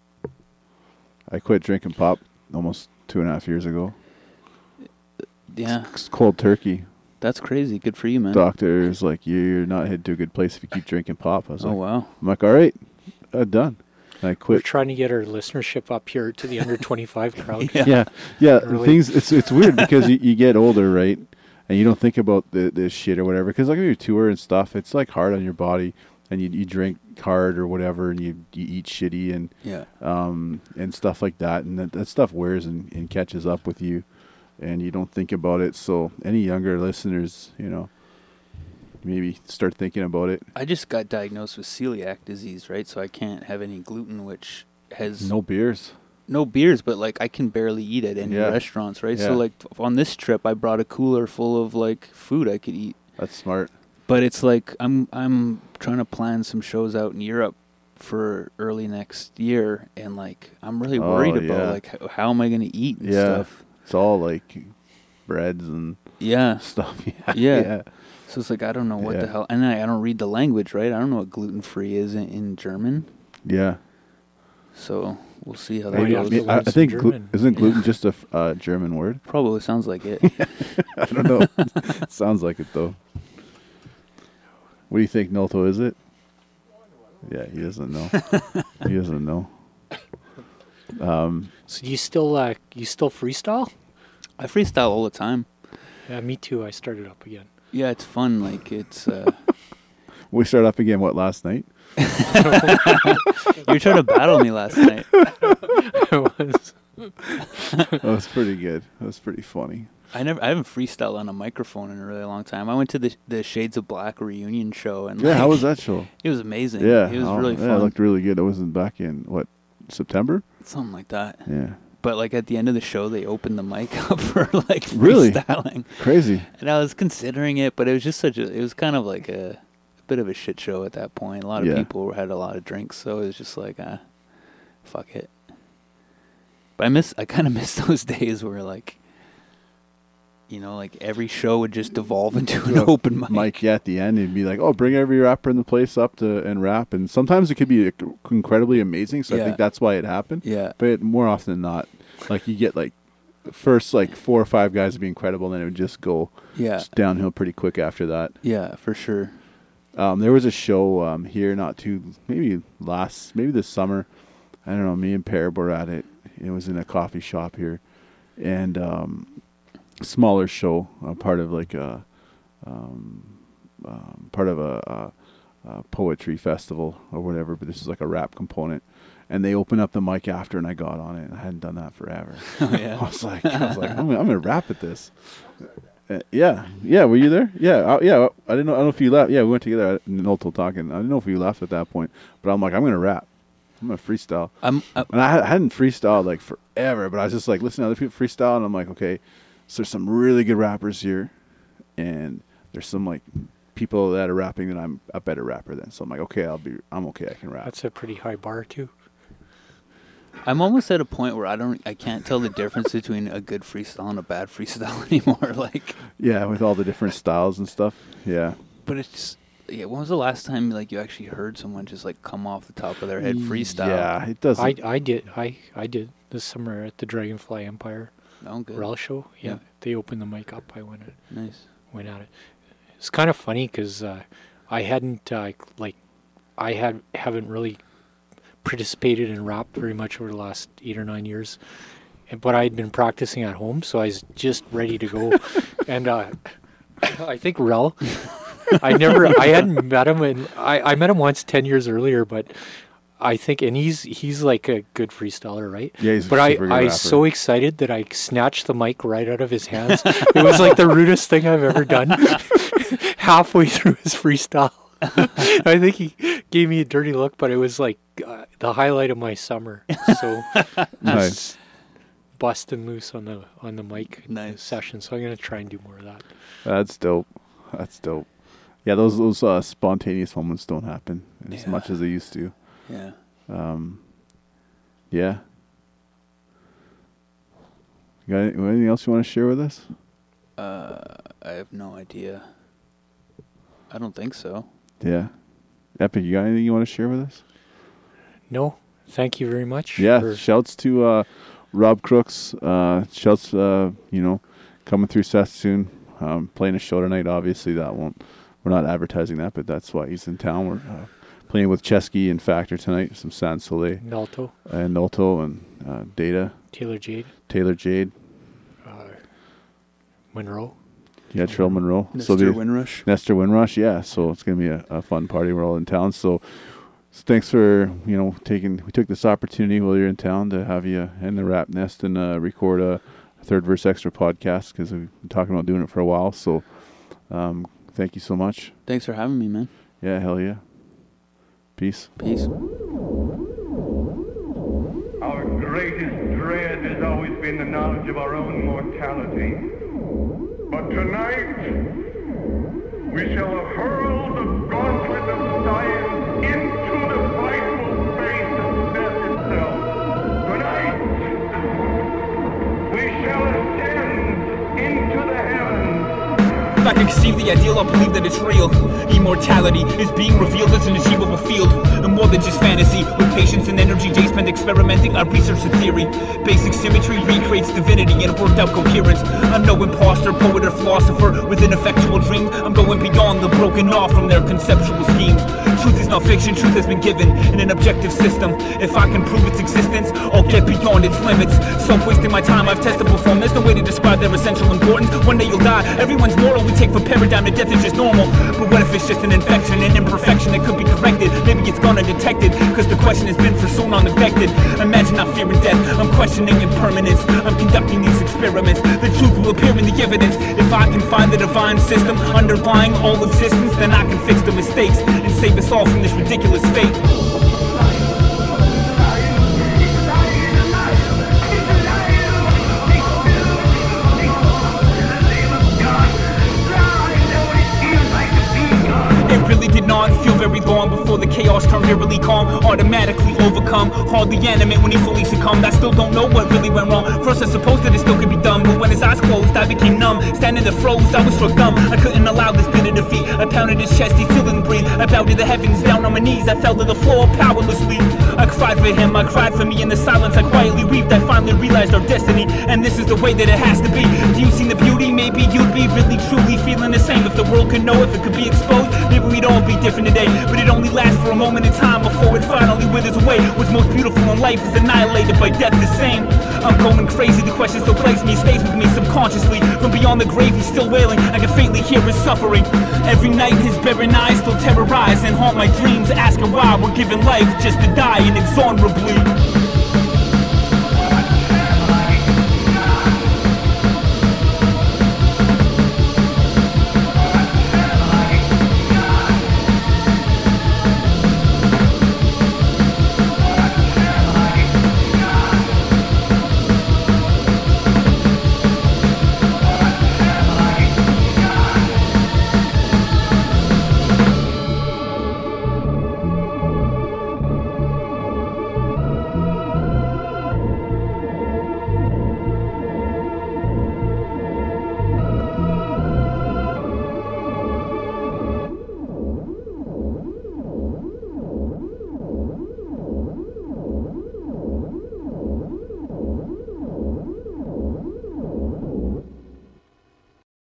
I quit drinking pop almost two and a half years ago. Yeah, It's cold turkey. that's crazy. Good for you, man. Doctor's like, you're not headed to a good place if you keep drinking pop. I was Oh like, wow. I'm like, all right, uh, done. And I We're quit. trying to get our listenership up here to the under twenty-five crowd. Yeah. Yeah, yeah. the Really? Things it's it's weird because you, you get older, right? And you don't think about the this shit or whatever. Because like when you tour and stuff, it's like hard on your body, and you you drink hard or whatever, and you, you eat shitty and Yeah. um and stuff like that, and that, that stuff wears and, and catches up with you, and you don't think about it. So any younger listeners, you know, maybe start thinking about it. I just got diagnosed with celiac disease, right? So I can't have any gluten, which has No beers. no beers, but like I can barely eat at any Yeah. restaurants, right? Yeah. So like on this trip, I brought a cooler full of like food I could eat. That's smart. But it's like I'm I'm trying to plan some shows out in Europe for early next year, and like I'm really Oh, worried yeah. about like how, how am I going to eat and Yeah. stuff. It's all like breads and Yeah. stuff. Yeah. Yeah. yeah. So it's like I don't know what the Yeah. hell, and I, I don't read the language, right? I don't know what gluten free is in, in German. Yeah. So we'll see how that Might Maybe, have goes. to I, learn I some think glu- German. isn't gluten just a f- uh, German word? Probably sounds like it. I don't know. Sounds like it though. What do you think, Nolto? Is it? Yeah, he doesn't know. he doesn't know. Um, So do you still uh, you still freestyle? I freestyle all the time. Yeah, me too. I started up again. Yeah, it's fun. Like it's. Uh, we started up again. What last night? you were trying to battle me last night. I was. That was pretty good. That was pretty funny. I never, I haven't freestyled on a microphone in a really long time. I went to the the Shades of Black reunion show, and Yeah, like, how was that show? It was amazing. Yeah, it was oh, really yeah, fun. it looked really good. It wasn't back in what September? Something like that. Yeah, But like at the end of the show, they opened the mic up for like Really? freestyling. crazy. And I was considering it, but it was just such a. It was kind of like a, a bit of a shit show at that point. A lot of Yeah. people had a lot of drinks, so it was just like, ah, fuck it. But I miss. I kind of miss those days where like, you know, like every show would just devolve into an Yeah, open mic. Mike, yeah, at the end, he'd be like, "Oh, bring every rapper in the place up to and rap." And sometimes it could be like, incredibly amazing. So I Yeah. think that's why it happened. Yeah. But more often than not, like you get like the first like four or five guys would be incredible, and then it would just go Yeah. just downhill pretty quick after that. Yeah, for sure. Um, there was a show um, here, not too maybe last maybe this summer. I don't know. Me and Perib were at it. It was in a coffee shop here, and um, smaller show, uh, part of like a um, um, part of a, a, a poetry festival or whatever. But this is like a rap component, and they opened up the mic after, and I got on it. And I hadn't done that forever. Oh, yeah. I was like, I was like, I'm gonna, I'm gonna rap at this. Uh, yeah, yeah. Were you there? Yeah, uh, yeah. I didn't know. I don't know if you left. Yeah, we went together. Nolto talking. I didn't know if you left at that point, but I'm like, I'm gonna rap. I'm gonna freestyle. I'm, uh, and I, I hadn't freestyled like forever, but I was just like listening to other people freestyle, and I'm like, okay, so there's some really good rappers here, and there's some like people that are rapping that I'm a better rapper than. So I'm like, okay, I'll be. I'm okay. I can rap. That's a pretty high bar too. I'm almost at a point where I don't, I can't tell the difference between a good freestyle and a bad freestyle anymore. Like, Yeah, with all the different styles and stuff. Yeah. but it's, Yeah, when was the last time like you actually heard someone just like come off the top of their head freestyle? Yeah, it doesn't. I, I did I I did this summer at the Dragonfly Empire Oh, good. Rel show. Yeah, Yeah. they opened the mic up. I went at, Nice. went at it. It's kind of funny because uh, I hadn't uh, like I had haven't really participated in rap very much over the last eight or nine years, and, but I had been practicing at home, so I was just ready to go. and uh, I think Rel, I never I hadn't met him, and I, I met him once ten years earlier, but. I think, and he's he's like a good freestyler, right? Yeah, he's a but I, super good I was rapper. so excited that I snatched the mic right out of his hands. It was like the rudest thing I've ever done. Halfway through his freestyle, I think he gave me a dirty look, but it was like uh, the highlight of my summer. So Nice. just busting loose on the on the mic Nice. session. So I'm gonna try and do more of that. That's dope. That's dope. Yeah, those those uh, spontaneous moments don't happen as Yeah. much as they used to. Yeah. Um, yeah. You got any- anything else you want to share with us? Uh, I have no idea. I don't think so. Yeah. Epic, you got anything you want to share with us? No, thank you very much. Yeah, for- shouts to uh, Rob Crooks. Uh, shouts, uh, you know, coming through Saskatoon, um, playing a show tonight. Obviously, that won't. We're not advertising that, but that's why he's in town. We're uh, playing with Chesky and Factor tonight. Some Sans Soleil Nalto, and Nolto and uh, Data, Taylor Jade, Taylor Jade. uh, Monroe. Yeah, Trill Monroe. Mister the- Windrush. Nestor Windrush, yeah. So it's gonna be a, a fun party. We're all in town. So, so thanks for you know taking. We took this opportunity while you're in town to have you in the Rap Nest and uh, record a Third Verse Extra podcast because we've been talking about doing it for a while. So, um, thank you so much. Thanks for having me, man. Yeah, hell yeah. Peace. Peace. Our greatest dread has always been the knowledge of our own mortality. But tonight, we shall hurl the gauntlet of science into the frightful face of death itself. Tonight, we shall ascend into the heavens. If I can conceive the ideal, I'll believe that it's real. Immortality is being revealed as an achievable field, and more than just fantasy. With patience and energy, Jay spent experimenting. I researched the theory. Basic symmetry recreates divinity in a worked out coherence. I'm no imposter, poet, or philosopher with ineffectual dreams. I'm going beyond the broken off from their conceptual schemes. Truth is not fiction, truth has been given in an objective system. If I can prove its existence, I'll get beyond its limits. Stop wasting my time, I've tested before. There's no way to describe their essential importance. One day you'll die, everyone's mortal. We take for paradigm that death is just normal. But what if it's just an infection, an imperfection that could be corrected? Maybe it's gone undetected, cause the question has been for so long neglected. Imagine not fearing death, I'm questioning impermanence. I'm conducting these experiments, the truth will appear in the evidence. If I can find the divine system underlying all existence, then I can fix the mistakes and save us all from this ridiculous fate. It really did not feel very long before the chaos turned eerily calm. Automatically overcome, hardly animate when he fully succumbed. I still don't know what really went wrong. First I supposed that it still could be done, but when his eyes closed I became numb. Standing there froze, I was struck dumb. I couldn't allow this bitter defeat. I pounded his chest, he still didn't breathe. I bowed to the heavens, down on my knees. I fell to the floor powerlessly. I cried for him, I cried for me. In the silence I quietly wept. I finally realized our destiny, and this is the way that it has to be. Do you see the beauty? Maybe you'd be really truly feeling the same. If the world could know, if it could be exposed, maybe we'd all be different today. But it only lasts for a moment in time before it finally withers away. What's most beautiful in life is annihilated by death the same. I'm going crazy, the question still plagues me, stays with me subconsciously. From beyond the grave he's still wailing, I can faintly hear his suffering. Every night his barren eyes still terrorize and haunt my dreams, asking why we're given life just to die inexorably.